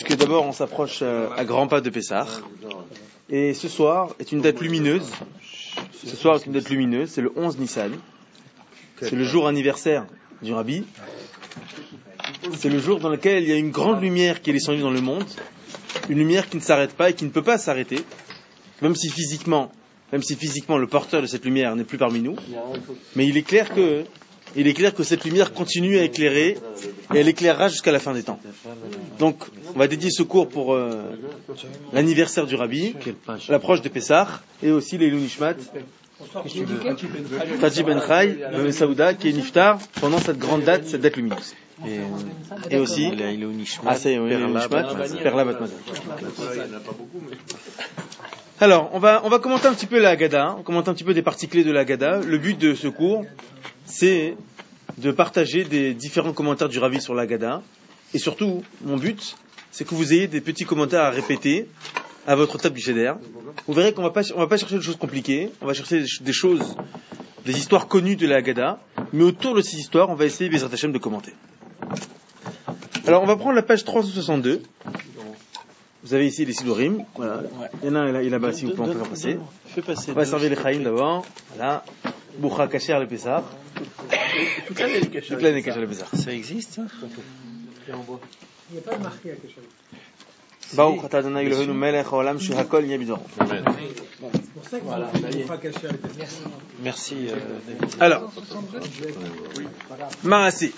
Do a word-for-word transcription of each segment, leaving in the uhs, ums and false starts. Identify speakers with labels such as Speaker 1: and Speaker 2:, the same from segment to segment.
Speaker 1: puisque d'abord on s'approche à grands pas de Pessah. Et ce soir est une date lumineuse. Ce soir est une date lumineuse, c'est le onze Nissan. C'est le jour anniversaire du Rabbi. C'est le jour dans lequel il y a une grande lumière qui est descendue dans le monde. Une lumière qui ne s'arrête pas et qui ne peut pas s'arrêter. Même si physiquement, même si physiquement le porteur de cette lumière n'est plus parmi nous. Mais il est clair que, il est clair que cette lumière continue à éclairer et elle éclairera jusqu'à la fin des temps. Donc, on va dédier ce cours pour euh, l'anniversaire du Rabbi, l'approche de Pessah, et aussi les Nishmat, Taji Ben Chai, Ben Saouda, qui est Niftar pendant cette grande date, cette date lumineuse. Et, et aussi, ah, c'est Nishmat, Perla Bat Mazal. Alors, on va, on va commenter un petit peu la Haggadah, on commente un petit peu des parties clés de la Haggadah. Le but de ce cours, c'est de partager des différents commentaires du Rabbi sur la Haggadah. Et surtout, mon but, c'est que vous ayez des petits commentaires à répéter à votre table du Seder. Vous verrez qu'on va pas, on va pas chercher des choses compliquées, on va chercher des choses, des histoires connues de la Haggadah, mais autour de ces histoires, on va essayer, Bezrat Hashem, de commenter. Alors, on va prendre la page trois cent soixante-deux. Vous avez ici les Sidurim. Voilà. Il y en a un là-bas, si vous pouvez en faire passer. On va servir les Chaïm d'abord. Voilà. Boucha Kacher le Pessah. Toute l'année les Kacher le Pessah.
Speaker 2: Ça existe, ça?
Speaker 3: Il n'y a pas de marqué à Kacher.
Speaker 1: Baruch atah Adonai Eloheinu melech haolam shehakol nהיה bidoro.
Speaker 3: C'est pour ça qu'il ne faut pas cacher le Pessah.
Speaker 2: Merci. Euh,
Speaker 1: Alors, Maasé.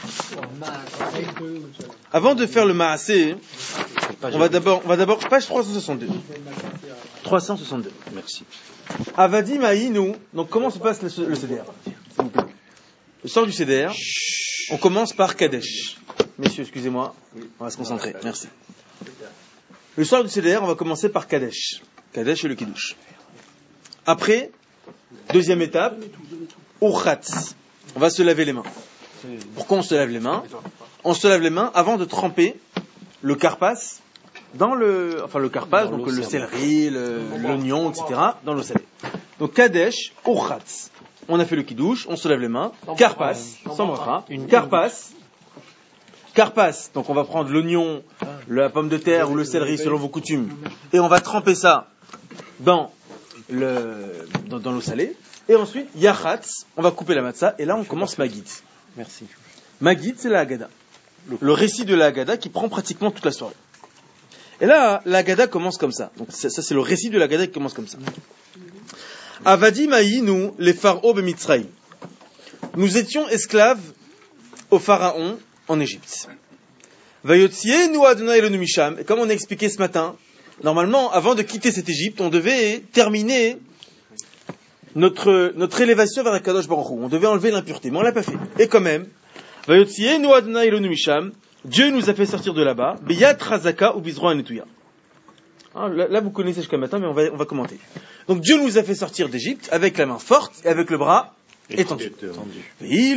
Speaker 1: Avant de faire le Maasé, on va d'abord, on va d'abord, page trois cent soixante-deux. trois cent soixante-deux.
Speaker 2: Merci.
Speaker 1: Avadi Maïnou. Donc, comment se passe le, le Seder? S'il vous plaît. Le soir du Seder, on commence par Kadesh. Messieurs, excusez-moi. On va se concentrer. Merci. Le soir du Seder, on va commencer par Kadesh. Kadesh et le Kiddush. Après, deuxième étape, Urchatz. On va se laver les mains. Pourquoi on se lave les mains? On se lave les mains avant de tremper le karpas dans le, enfin le karpas, donc le céleri, le, l'oignon, et cetera, dans l'eau salée. Donc Kadesh, Urchatz. On a fait le Kiddush, on se lave les mains. Karpas, sans bracha. Une karpas. Karpas, donc on va prendre l'oignon, la pomme de terre ou le céleri selon vos coutumes, et on va tremper ça dans, le, dans, dans l'eau salée. Et ensuite, Yachatz, on va couper la matzah, et là on commence Magid.
Speaker 2: Merci.
Speaker 1: Magid, c'est la Haggadah. Le récit de la Haggadah qui prend pratiquement toute la soirée. Et là, la Haggadah commence comme ça. Donc ça, ça c'est le récit de la Haggadah qui commence comme ça. Avadi Maïnu, les pharaons de Mitzrayim. Nous étions esclaves au pharaon en Égypte. Vayotzienu Adonai Eloheinu misham. Et comme on a expliqué ce matin, normalement, avant de quitter cette Égypte, on devait terminer notre, notre élévation vers la Kadosh Baruch Hu. On devait enlever l'impureté, mais on l'a pas fait. Et quand même, Vayotzienu Adonai Eloheinu misham. Dieu nous a fait sortir de là-bas. Beyat Razaka ou Bizro Anetuya. Là, là, vous connaissez jusqu'à maintenant, mais on va, on va commenter. Donc Dieu nous a fait sortir d'Égypte avec la main forte et avec le bras étendu. Si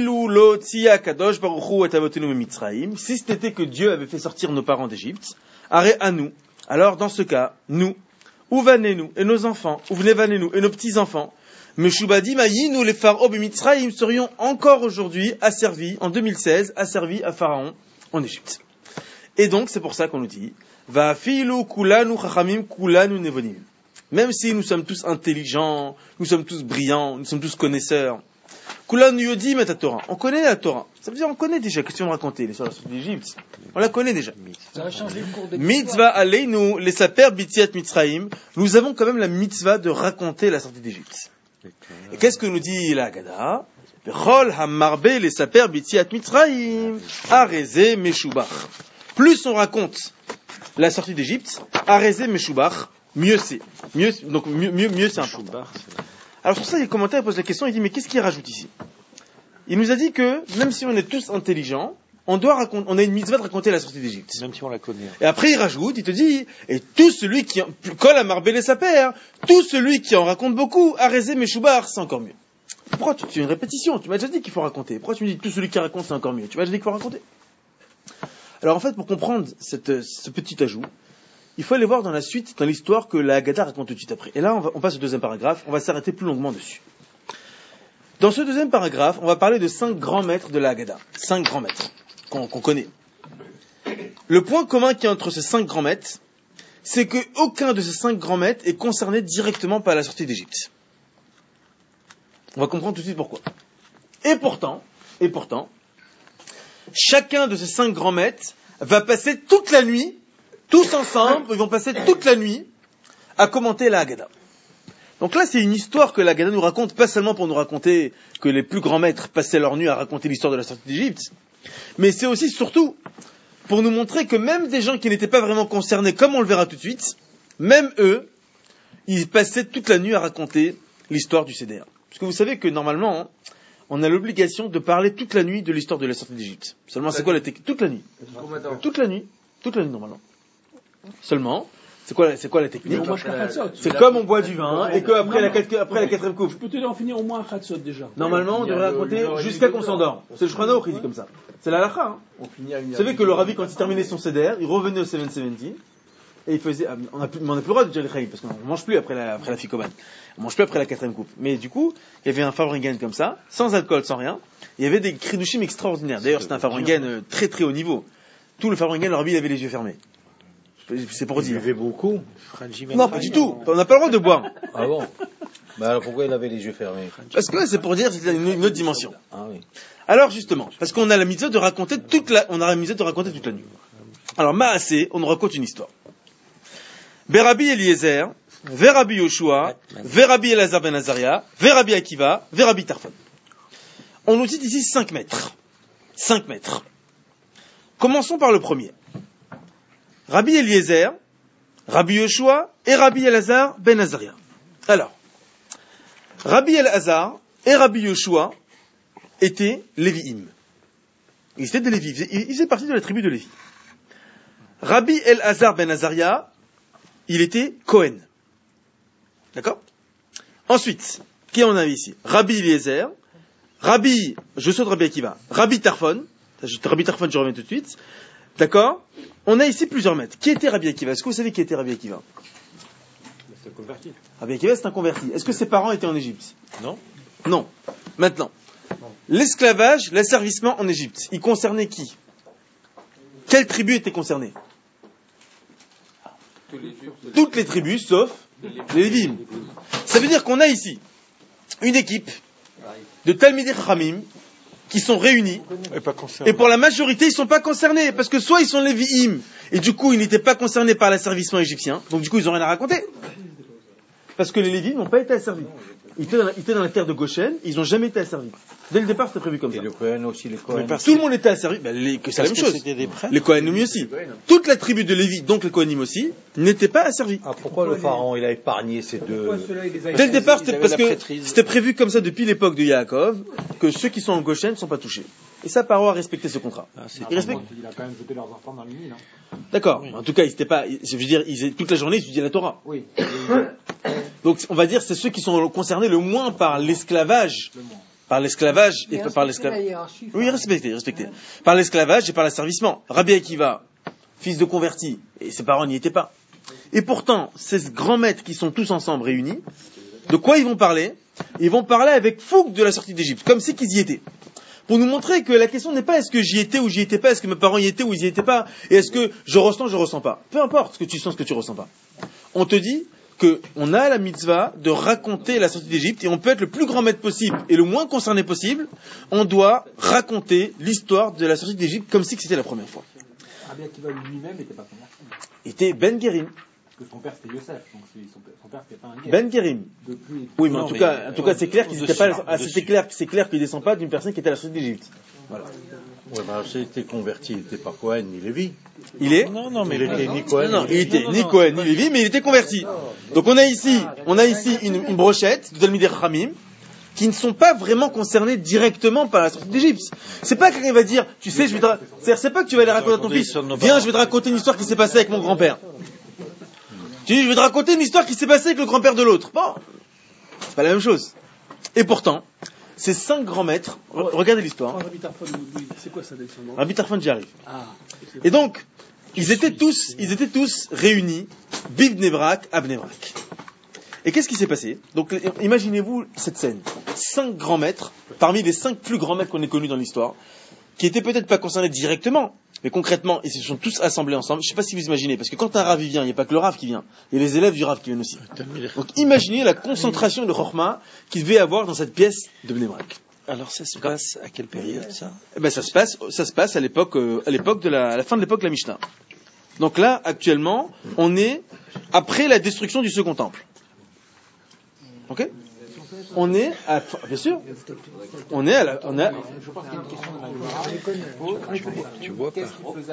Speaker 1: ce n'était que Dieu avait fait sortir nos parents d'Égypte, arrêt à nous. Alors dans ce cas, nous, Uvanenu et nos enfants, Uvnevanenu et nos petits-enfants, Meshubadi Mayinu les pharaons de Mitzrayim serions encore aujourd'hui asservis, en deux mille seize, asservis à Pharaon en Égypte. Et donc c'est pour ça qu'on nous dit, Va filu kulanu chachamim kulanu nevonim. Même si nous sommes tous intelligents, nous sommes tous brillants, nous sommes tous connaisseurs, kulanu yodim et la Torah. On connaît la Torah. Ça veut dire on connaît déjà. Qu'est-ce qu'on raconter les sources d'Égypte? On la connaît déjà.
Speaker 3: Ça va changer le cours de
Speaker 1: Mitzvah aleinu les saper bitiat Mitzrayim. Nous avons quand même la mitzvah de raconter la sortie d'Égypte. Et qu'est-ce que nous dit la Haggadah? Bechol hamarbe les saper bitiat Mitzrayim arezé meshubach. Plus on raconte la sortie d'Égypte, arezé meshubach, mieux c'est. Mieux, donc mieux, mieux, mieux c'est important. Alors sur ça, les commentaires posent la question, il dit mais qu'est-ce qu'il rajoute ici? Il nous a dit que même si on est tous intelligents, on doit raconter, on a une mitzvah de raconter la sortie d'Égypte.
Speaker 2: Même si on la connaît.
Speaker 1: Et après il rajoute, il te dit, et tout celui qui colle à marbé sa père, tout celui qui en raconte beaucoup, arezé meshubach, c'est encore mieux. Pourquoi tu, tu as une répétition? Tu m'as déjà dit qu'il faut raconter. Pourquoi tu me dis tout celui qui raconte c'est encore mieux? Tu m'as déjà dit qu'il faut raconter. Alors en fait, pour comprendre cette, ce petit ajout, il faut aller voir dans la suite, dans l'histoire que la Haggadah raconte tout de suite après. Et là, on, va, on passe au deuxième paragraphe, on va s'arrêter plus longuement dessus. Dans ce deuxième paragraphe, on va parler de cinq grands maîtres de la Haggadah. Cinq grands maîtres qu'on, qu'on connaît. le point commun qu'il y a entre ces cinq grands maîtres, c'est qu'aucun de ces cinq grands maîtres est concerné directement par la sortie d'Égypte. On va comprendre tout de suite pourquoi. Et pourtant, et pourtant, chacun de ces cinq grands maîtres va passer toute la nuit, tous ensemble, ils vont passer toute la nuit à commenter la Haggadah. Donc là, c'est une histoire que la Haggadah nous raconte, pas seulement pour nous raconter que les plus grands maîtres passaient leur nuit à raconter l'histoire de la sortie d'Égypte, mais c'est aussi, surtout, pour nous montrer que même des gens qui n'étaient pas vraiment concernés, comme on le verra tout de suite, même eux, ils passaient toute la nuit à raconter l'histoire du Seder. Parce que vous savez que normalement, hein, on a l'obligation de parler toute la nuit de l'histoire de la sortie d'Égypte. Seulement, c'est quoi la technique? Toute la nuit. Toute la nuit. Toute la nuit, normalement. Seulement, c'est quoi, c'est quoi la technique? C'est comme on boit du vin, et qu'après la, après la quatrième coupe.
Speaker 3: Je peux te en finir au moins un khatsot déjà.
Speaker 1: Normalement, on devrait raconter jusqu'à qu'on s'endort. C'est le Shulchan Aruch qui dit comme ça. C'est la halakha, hein. Vous savez que le Rabbi, quand il terminait son Seder, il revenait au sept cent soixante-dix, et il faisait, on n'a plus, on n'a plus le droit de dire les Chaim, parce qu'on ne mange plus après la, après la Fikoban. On mange plus après la quatrième coupe. Mais du coup, il y avait un Farbringen comme ça, sans alcool, sans rien. Il y avait des Kridushim extraordinaires. D'ailleurs, c'était un Farbringen très très haut niveau. Tout le Farbringen, le Rabbi, il avait les yeux fermés. C'est pour dire.
Speaker 2: Il buvait beaucoup.
Speaker 1: Non, pas du tout. On n'a pas le droit de boire.
Speaker 2: Ah bon? Bah alors pourquoi il avait les yeux fermés?
Speaker 1: Parce que là, c'est pour dire, c'est une, une autre dimension.
Speaker 2: Ah oui.
Speaker 1: Alors justement, parce qu'on a la mitzvah de raconter toute la, on a la mitzvah de raconter toute la nuit. Alors Maasé, on nous raconte une histoire. Berabi Eliezer, Verabi Yoshua, Verabi Elazar ben Azaria, Verabi Akiva, Verabi Tarfon. On nous cite ici cinq maîtres. Cinq maîtres. Commençons par le premier. Rabbi Eliezer, Rabbi Yoshua et Rabbi Elazar ben Azaria. Alors, Rabbi Elazar et Rabbi Yoshua étaient Lévi'im. Ils étaient des Lévi. Ils faisaient partie de la tribu de Lévi. Rabbi Elazar ben Azaria, il était Cohen. D'accord? Ensuite, qui on a ici? Rabbi Eliezer, Rabbi, je saute Rabbi Akiva, Rabbi Tarfon, Rabbi Tarfon, je reviens tout de suite. D'accord? On a ici plusieurs maîtres. Qui était Rabbi Akiva? Est-ce que vous savez qui était Rabbi Akiva?
Speaker 3: C'est un converti.
Speaker 1: Rabbi Akiva, c'est un converti. Est-ce que ses parents étaient en Égypte?
Speaker 2: Non.
Speaker 1: Non. Maintenant, l'esclavage, l'asservissement en Égypte, il concernait qui? Quelle tribu était concernée? Toutes les tribus, sauf les Lévim. Ça veut dire qu'on a ici une équipe de Talmidei Chachamim qui sont réunis,
Speaker 2: Et, pas
Speaker 1: et pour la majorité, ils ne sont pas concernés, parce que soit ils sont Lévi'im, et du coup, ils n'étaient pas concernés par l'asservissement égyptien, donc du coup, ils n'ont rien à raconter. Parce que les Lévi'im n'ont pas été asservis. Ils étaient, dans la, ils étaient dans la terre de Goshen, ils n'ont jamais été asservis. Dès le départ, c'était prévu comme
Speaker 2: et
Speaker 1: ça.
Speaker 2: le Cohen aussi, les Cohen.
Speaker 1: Tout le monde était asservi, ben, les, que c'est la même chose. Les Kohanim aussi. Toute la tribu de Lévi, donc les Kohanim aussi, n'étaient pas asservis.
Speaker 2: Ah, pourquoi le pharaon, il a épargné ces deux...
Speaker 1: Dès le départ, c'était parce que c'était prévu comme ça depuis l'époque de Yaakov, que ceux qui sont en Goshen ne sont pas touchés. Et ça, Paro a respecté ce contrat.
Speaker 2: Ah, c'est
Speaker 1: il respecte.
Speaker 3: Il a quand même jeté leurs enfants dans le Nil. Hein.
Speaker 1: D'accord. Oui. En tout cas, ils étaient pas, je veux dire, ils, toute la journée, ils étudiaient la Torah.
Speaker 3: Oui.
Speaker 1: Donc, on va dire, c'est ceux qui sont concernés le moins par l'esclavage. Le moins. Par l'esclavage et, et par l'esclavage. Oui, respecté, respecté. Par l'esclavage et par l'asservissement. Rabbi Akiva, fils de converti, et ses parents n'y étaient pas. Et pourtant, ces grands maîtres qui sont tous ensemble réunis, de quoi ils vont parler? Ils vont parler avec fougue de la sortie d'Égypte, comme si qu'ils y étaient. Pour nous montrer que la question n'est pas est-ce que j'y étais ou j'y étais pas, est-ce que mes parents y étaient ou ils y étaient pas, et est-ce que je ressens ou je ressens pas. Peu importe ce que tu sens, ce que tu ressens pas. On te dit qu'on a la mitzvah de raconter la sortie d'Égypte, et on peut être le plus grand maître possible et le moins concerné possible, on doit raconter l'histoire de la sortie d'Égypte comme si c'était la première fois.
Speaker 3: Rabbi Akiva lui-même n'était pas converti.
Speaker 1: Il était Ben Guérim.
Speaker 3: Parce que son père c'était Yosef, donc son, son père c'était pas un guerre.
Speaker 1: Ben Guérim.
Speaker 3: Depuis...
Speaker 1: Oui, mais
Speaker 2: non,
Speaker 1: en tout
Speaker 2: mais
Speaker 1: cas, en tout cas, c'est clair qu'ils n'étaient pas. Ah, c'est clair, c'est clair qu'il descend pas d'une personne qui était à la sortie d'Égypte. Voilà.
Speaker 2: Ouais, bah, c'était converti, il n'était pas Cohen ni Lévi.
Speaker 1: Il est.
Speaker 2: Non, non, mais il était ni Cohen.
Speaker 1: Non, non, il était ni Cohen ni Lévi, mais il était converti. Donc on a ici, on a ici une, une brochette de Talmidei Chachamim qui ne sont pas vraiment concernés directement par la sortie d'Égypte. C'est pas que quelqu'un va dire, tu sais, je vais te, c'est, c'est pas que tu vas aller raconter à ton fils, viens, je vais te raconter une histoire qui s'est passée avec mon grand-père. Tu dis, je vais te raconter une histoire qui s'est passée avec le grand-père de l'autre. Bon, c'est pas la même chose. Et pourtant, ces cinq grands maîtres, re- regardez l'histoire.
Speaker 3: Rabbi Tarfon, c'est quoi sa descendance?
Speaker 1: Rabbi Tarfon, j'y arrive.
Speaker 3: Ah.
Speaker 1: Et donc, ils étaient tous, ils étaient tous réunis, Biv Bnei Brak à Bnei Brak. Et qu'est-ce qui s'est passé? Donc, imaginez-vous cette scène. Cinq grands maîtres, parmi les cinq plus grands maîtres qu'on ait connus dans l'histoire, qui étaient peut-être pas concernés directement, Mais concrètement, ils se sont tous assemblés ensemble. Je ne sais pas si vous imaginez, parce que quand un Rav vient, il n'y a pas que le Rav qui vient. Il y a les élèves du Rav qui viennent aussi. Donc imaginez la concentration de Chorma qu'il devait avoir dans cette pièce de Bnei Brak.
Speaker 2: Alors ça se passe à quelle période ça?
Speaker 1: Eh ben, ça se passe, ça se passe à l'époque, euh, à l'époque de la, à la fin de l'époque de la Mishnah. Donc là, actuellement, on est après la destruction du second temple. Ok? On est à, bien sûr, on est à la, on a.
Speaker 2: Tu vois pas.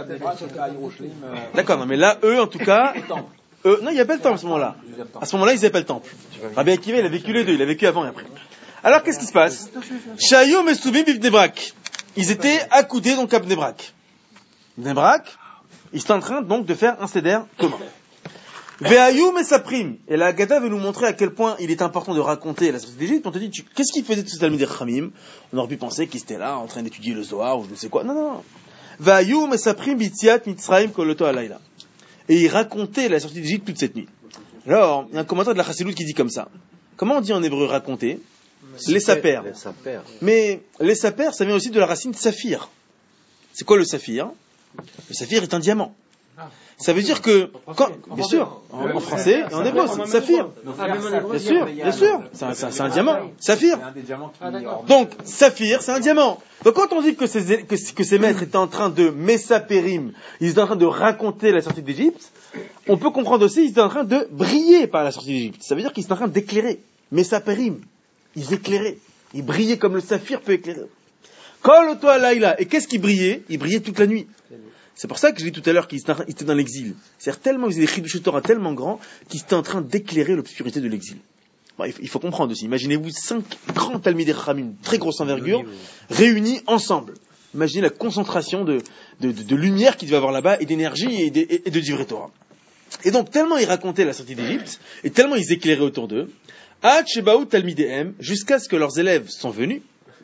Speaker 1: D'accord, non, mais là, eux, en tout cas, eux, non, il n'y a pas le temple à ce moment-là. À ce moment-là, ils n'avaient pas le temple. Rabbi Akiva, il a vécu les deux, il a vécu avant et après. Alors, qu'est-ce qui se passe? Shayom et Souvim Bnei Brak. Ils étaient accoudés donc à Bnei Brak. Bnei Brak, ils sont en train donc de faire un seder commun. Ve'ayum et Saprim. Et la Haggadah veut nous montrer à quel point il est important de raconter la sortie d'Égypte. On te dit, tu, qu'est-ce qu'ils faisaient tous ces Talmidei Chachamim? On aurait pu penser qu'ils étaient là en train d'étudier le Zohar ou je ne sais quoi. Non, non, non. Ve'ayum et Saprim bitziat mitzrayim koloto alayla. Et ils racontaient la sortie d'Égypte toute cette nuit. Alors, il y a un commentaire de la Chassidoute qui dit comme ça. Comment on dit en hébreu raconter? Les sapers. Mais les sapers, ça vient aussi de la racine saphir. C'est quoi le saphir? Le saphir est un diamant. Ça veut dire que, quand, bien sûr, en, en français et en hébreu, c'est saphir. Bien sûr, bien sûr, c'est un, c'est un, c'est un diamant, saphir. Donc, saphir, c'est un diamant. Donc, quand on dit que ces, que, que ces maîtres étaient en train de messapérim, ils étaient en train de raconter la sortie d'Égypte, on peut comprendre aussi qu'ils étaient en train de briller par la sortie d'Égypte. Ça veut dire qu'ils étaient en train d'éclairer. Messapérim, ils éclairaient. Ils brillaient comme le saphir peut éclairer. Kol oto alayla. Et qu'est-ce qui brillait? Ils brillaient toute la nuit. C'est pour ça que je dis tout à l'heure qu'ils étaient dans l'exil. C'est-à-dire tellement, ils avaient des chidush Torah tellement grands qu'ils étaient en train d'éclairer l'obscurité de l'exil. Bon, il faut comprendre aussi. Imaginez-vous cinq grands Talmidei Chachamim, très grosse envergure, réunis ensemble. Imaginez la concentration de, de, de, de lumière qu'ils devaient avoir là-bas et d'énergie et de, et de divrei Torah. Et donc, tellement ils racontaient la sortie d'Égypte et tellement ils éclairaient autour d'eux, Ad shebaou Talmideihem, jusqu'à ce que leurs élèves sont venus,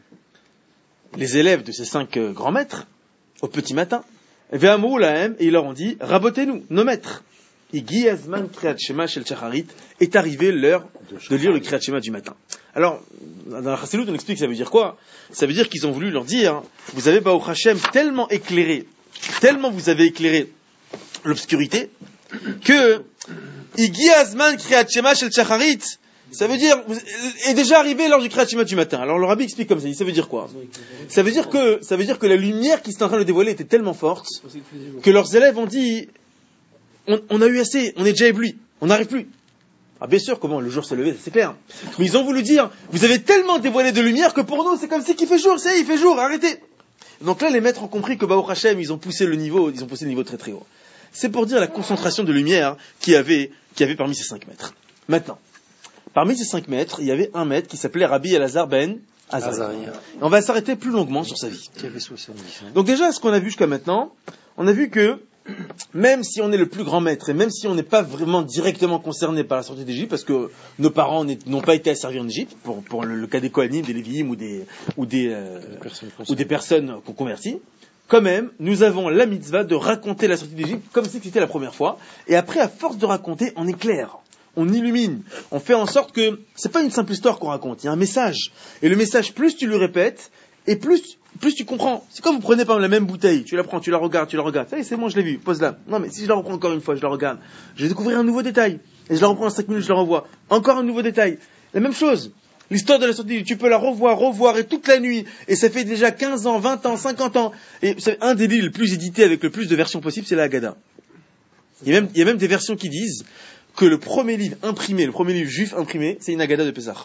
Speaker 1: les élèves de ces cinq euh, grands maîtres, au petit matin, et ils leur ont dit, rabotez-nous, nos maîtres. Igi Azman Kriyat Shema Shel Shacharit, est arrivé l'heure de lire le Kriyat Shema du matin. Alors, dans la Chassidoute, on explique ça veut dire quoi? Ça veut dire qu'ils ont voulu leur dire, vous avez Baruch Hashem tellement éclairé, tellement vous avez éclairé l'obscurité, que Igi Azman Kriyat Shema Shel Shacharit, ça veut dire, est déjà arrivé lors du Kriyat Shema du matin. Alors le Rabbi explique comme ça, ça veut dire quoi? Ça veut dire que, ça veut dire que la lumière qui s'est en train de dévoiler était tellement forte, que leurs élèves ont dit, on, on a eu assez, on est déjà ébloui, on n'arrive plus. Ah bien sûr, comment, le jour s'est levé, c'est clair. Mais ils ont voulu dire, vous avez tellement dévoilé de lumière que pour nous, c'est comme si qu'il fait jour, c'est, il fait jour, arrêtez. Donc là, les maîtres ont compris que Baruch Hashem, ils ont poussé le niveau, ils ont poussé le niveau très très haut. C'est pour dire la concentration de lumière qu'il y avait, qu'il y avait parmi ces cinq maîtres. Maintenant, parmi ces cinq maîtres, il y avait un maître qui s'appelait Rabbi Elazar ben Azaria. Et on va s'arrêter plus longuement sur sa vie. Qui avait soixante-dix ans. Donc déjà, ce qu'on a vu jusqu'à maintenant, on a vu que même si on est le plus grand maître et même si on n'est pas vraiment directement concerné par la sortie d'Égypte, parce que nos parents n'ont pas été asservis en Égypte, pour, pour le, le cas des Kohanim, des Lévi'im ou des, ou des, euh, ou des personnes qu'on convertit, quand même, nous avons la mitzvah de raconter la sortie d'Égypte comme si c'était la première fois. Et après, à force de raconter, on éclaire. On illumine, on fait en sorte que c'est pas une simple histoire qu'on raconte, il y a un message. Et le message, plus tu le répètes, et plus, plus tu comprends. C'est comme vous prenez par exemple la même bouteille, tu la prends, tu la regardes, tu la regardes. Ça y est, c'est bon, je l'ai vu, pose-la. Non, mais si je la reprends encore une fois, je la regarde, je vais découvrir un nouveau détail. Et je la reprends en cinq minutes, je la revois. Encore un nouveau détail. La même chose. L'histoire de la sortie, tu peux la revoir, revoir, et toute la nuit. Et ça fait déjà quinze ans, vingt ans, cinquante ans. Et un des livres les plus édités avec le plus de versions possibles, c'est la Haggadah. Il y a même, il y a même des versions qui disent que le premier livre imprimé, le premier livre juif imprimé, c'est une Haggadah de Pessah.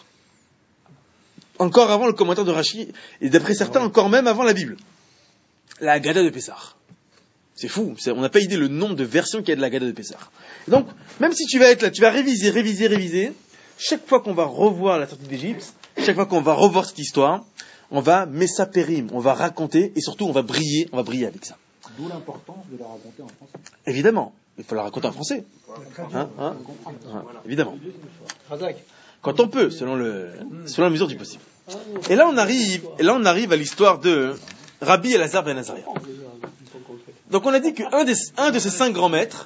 Speaker 1: Encore avant le commentaire de Rashi, et d'après certains, encore même avant la Bible. La Haggadah de Pessah. C'est fou, c'est, on n'a pas idée le nombre de versions qu'il y a de la Haggadah de Pessah. Et donc, même si tu vas être là, tu vas réviser, réviser, réviser, chaque fois qu'on va revoir la sortie d'Égypte, chaque fois qu'on va revoir cette histoire, on va messapérim, on va raconter, et surtout on va briller, on va briller avec ça.
Speaker 3: D'où l'importance de la raconter en français.
Speaker 1: Évidemment, il faut la raconter en français. Hein, hein, hein, évidemment. Quand on peut, selon le, selon la mesure du possible. Et là on arrive, et là on arrive à l'histoire de Rabbi Elazar ben Azaria. Donc on a dit qu'un des, un de ces cinq grands maîtres,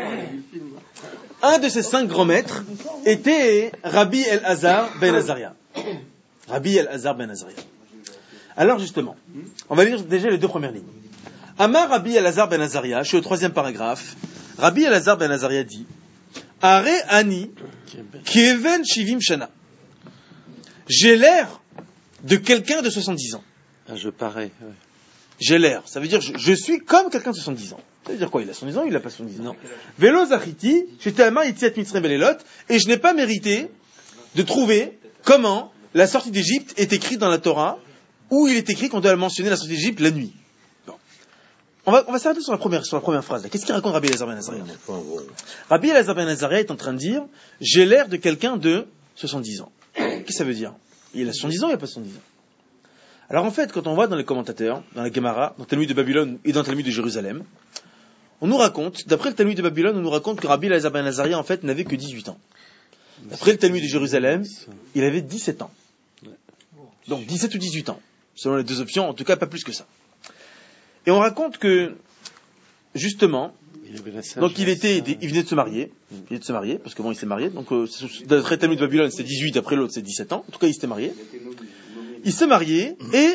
Speaker 1: un de ces cinq grands maîtres était Rabbi Elazar ben Azaria. Rabbi Elazar ben Azaria. Alors justement, on va lire déjà les deux premières lignes. Amar Rabbi Elazar ben Azaria, je suis au troisième paragraphe. Rabbi Elazar ben Azaria dit Are ani keven shivim shana. J'ai l'air de quelqu'un de soixante-dix ans.
Speaker 2: Ah, je parais. Ouais.
Speaker 1: J'ai l'air. Ça veut dire je, je suis comme quelqu'un de soixante-dix ans. Ça veut dire quoi? Il a soixante-dix ans, il n'a pas soixante-dix ans. Non. Velo zachiti, j'étais à Maïtiat Mitzrayim Velelot, et je n'ai pas mérité de trouver comment la sortie d'Égypte est écrite dans la Torah, où il est écrit qu'on doit mentionner la sortie d'Égypte la nuit. Bon. On va, on va s'arrêter sur la première, sur la première phrase. Là. Qu'est-ce qu'il raconte Rabbi Elazar ben Azaria? Rabbi Elazar ben Azaria est en train de dire, j'ai l'air de quelqu'un de soixante-dix ans. Qu'est-ce que ça veut dire? Il a soixante-dix ans, il n'a pas soixante-dix ans. Alors en fait, quand on voit dans les commentateurs, dans la Gemara, dans le Talmud de Babylone et dans le Talmud de Jérusalem, on nous raconte, d'après le Talmud de Babylone, on nous raconte que Rabbi Elazar ben Azaria en fait n'avait que dix-huit ans. D'après le Talmud de Jérusalem, il avait dix-sept ans. Donc dix-sept ou dix-huit ans, selon les deux options, en tout cas pas plus que ça. Et on raconte que, justement, donc il était, il venait de se marier, il venait de se marier, parce que bon il s'est marié, donc euh, d'après le Talmud de Babylone c'est dix-huit, après l'autre c'est dix-sept ans, en tout cas il s'était marié. Il s'est marié et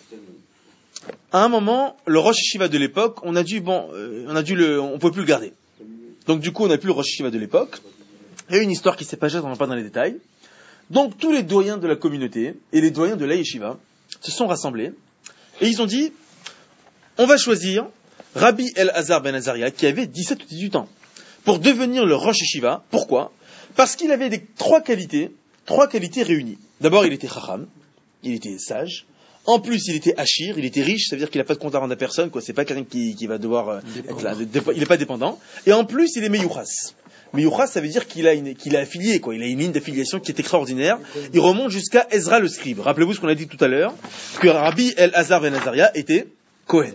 Speaker 1: à un moment, le Rosh Yeshiva de l'époque, on a dû, bon, euh, on a dû le, on pouvait plus le garder. Donc du coup, on n'a plus le Rosh Yeshiva de l'époque. Il y a une histoire qui s'est passée, on ne va pas dans les détails. Donc tous les doyens de la communauté et les doyens de la Yeshiva se sont rassemblés et ils ont dit, on va choisir Rabbi Elazar ben Azaria qui avait dix-sept ou dix-huit ans pour devenir le Rosh Yeshiva. Pourquoi? Parce qu'il avait des trois qualités, trois qualités réunies. D'abord, il était chacham. Il était sage. En plus, il était hachir, il était riche, ça veut dire qu'il n'a pas de compte à rendre à personne, quoi. C'est pas quelqu'un qui, qui va devoir euh, être là. Il n'est pas dépendant. Et en plus, il est meyuchas. Meyuchas, ça veut dire qu'il a une, qu'il est affilié, quoi. Il a une ligne d'affiliation qui est extraordinaire. Il remonte jusqu'à Ezra le scribe. Rappelez-vous ce qu'on a dit tout à l'heure, que Rabbi Elazar ben Azaria était Kohen.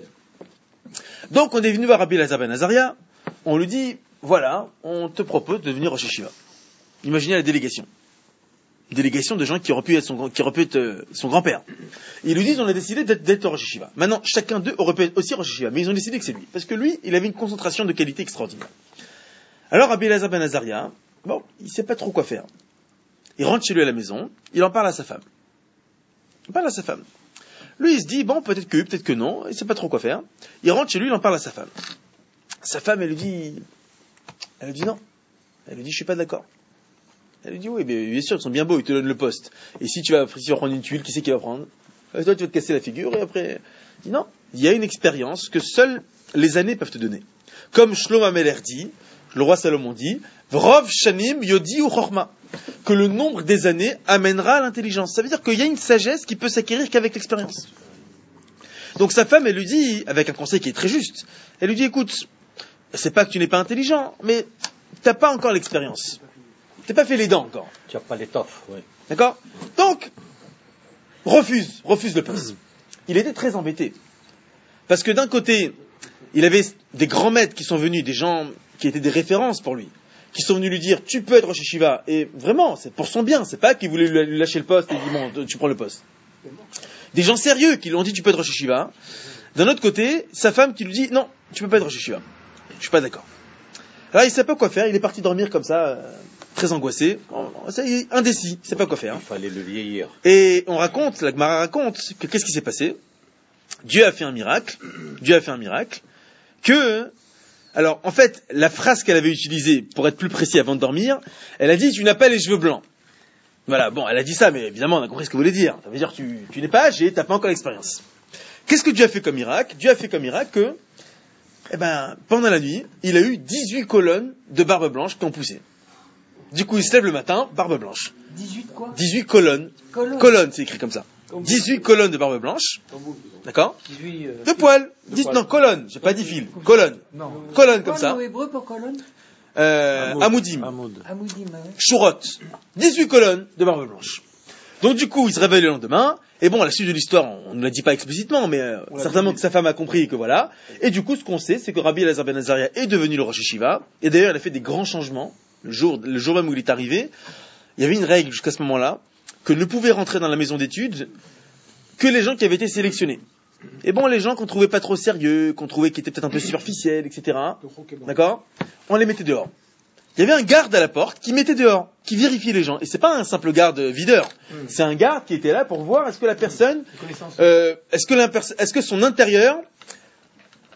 Speaker 1: Donc, on est venu voir Rabbi Elazar ben Azaria. On lui dit, voilà, on te propose de devenir Rosh Yeshiva. Imaginez la délégation. Délégation de gens qui auraient pu être son, qui auraient pu être euh, son grand-père. Ils lui disent, on a décidé d'être, d'être Rosh Yeshiva. Maintenant, chacun d'eux aurait pu être aussi Rosh Yeshiva, mais ils ont décidé que c'est lui. Parce que lui, il avait une concentration de qualité extraordinaire. Alors, Rabbi Elazar ben Azaria, bon, il sait pas trop quoi faire. Il rentre chez lui à la maison, il en parle à sa femme. Il parle à sa femme. Lui, il se dit, bon, peut-être que, peut-être que non, il sait pas trop quoi faire. Il rentre chez lui, il en parle à sa femme. Sa femme, elle lui dit, elle lui dit non. Elle lui dit, je suis pas d'accord. Elle lui dit, oui, mais bien sûr, ils sont bien beaux, ils te donnent le poste. Et si tu vas, si tu vas prendre une tuile, qui c'est qui va prendre? euh, Toi, tu vas te casser la figure, et après... Il dit, non, il y a une expérience que seules les années peuvent te donner. Comme Shlomo Ameler dit, le roi Salomon dit, Vrov shanim yodi ou chorma, que le nombre des années amènera à l'intelligence. Ça veut dire qu'il y a une sagesse qui peut s'acquérir qu'avec l'expérience. Donc sa femme, elle lui dit, avec un conseil qui est très juste, elle lui dit, écoute, c'est pas que tu n'es pas intelligent, mais t'as pas encore l'expérience. T'as pas fait les dents encore.
Speaker 2: Tu n'as pas l'étoffe, oui.
Speaker 1: D'accord? Donc, refuse, refuse le poste. Il était très embêté. Parce que d'un côté, il avait des grands maîtres qui sont venus, des gens qui étaient des références pour lui, qui sont venus lui dire, tu peux être Rosh Yeshiva. Et vraiment, c'est pour son bien. C'est pas qu'il voulait lui lâcher le poste et il dit, bon, tu prends le poste. Des gens sérieux qui lui ont dit, tu peux être Rosh Yeshiva. D'un autre côté, sa femme qui lui dit, non, tu peux pas être Rosh Yeshiva. Je suis pas d'accord. Alors, il sait pas quoi faire. Il est parti dormir comme ça, euh, très angoissé, indécis, il ne sait pas quoi faire.
Speaker 2: Il fallait le vieillir.
Speaker 1: Et on raconte, la Gemara raconte, que qu'est-ce qui s'est passé? Dieu a fait un miracle, Dieu a fait un miracle, que, alors en fait, la phrase qu'elle avait utilisée, pour être plus précis avant de dormir, elle a dit, tu n'as pas les cheveux blancs. Voilà, bon, elle a dit ça, mais évidemment, on a compris ce qu'elle voulait dire. Ça veut dire, tu, tu n'es pas âgé, tu n'as pas encore l'expérience. Qu'est-ce que Dieu a fait comme miracle? Dieu a fait comme miracle que, eh ben, pendant la nuit, il a eu dix-huit colonnes de barbe blanche qui ont poussé. Du coup, il se lève le matin, barbe blanche.
Speaker 3: dix-huit quoi?
Speaker 1: dix-huit colonnes. Colonnes, colonnes c'est écrit comme ça. Comme dix-huit colonnes de barbe blanche. D'accord? dix-huit, euh, de poils. dix, non, colonnes. J'ai pas dit fil. Colonnes. Non. Colonnes comme ça.
Speaker 3: Quoi le mot hébreu pour colonne?
Speaker 1: Euh, Amoudim.
Speaker 3: Amoudim, ouais.
Speaker 1: Chourot. dix-huit colonnes de barbe blanche. Donc du coup, il se réveille le lendemain. Et bon, à la suite de l'histoire, on ne la dit pas explicitement, mais euh, certainement que sa femme a compris que voilà. Et du coup, ce qu'on sait, c'est que Rabbi Elazar ben Azaria est devenu le Rosh Yeshiva. Et d'ailleurs, il a fait des grands changements. Le jour, le jour même où il est arrivé, il y avait une règle jusqu'à ce moment-là, que ne pouvaient rentrer dans la maison d'études que les gens qui avaient été sélectionnés. Et bon, les gens qu'on trouvait pas trop sérieux, qu'on trouvait qui étaient peut-être un peu superficiels, et cetera. D'accord? On les mettait dehors. Il y avait un garde à la porte qui mettait dehors, qui vérifiait les gens. Et c'est pas un simple garde videur. Mmh. C'est un garde qui était là pour voir est-ce que la personne, euh, est-ce que, est-ce que son intérieur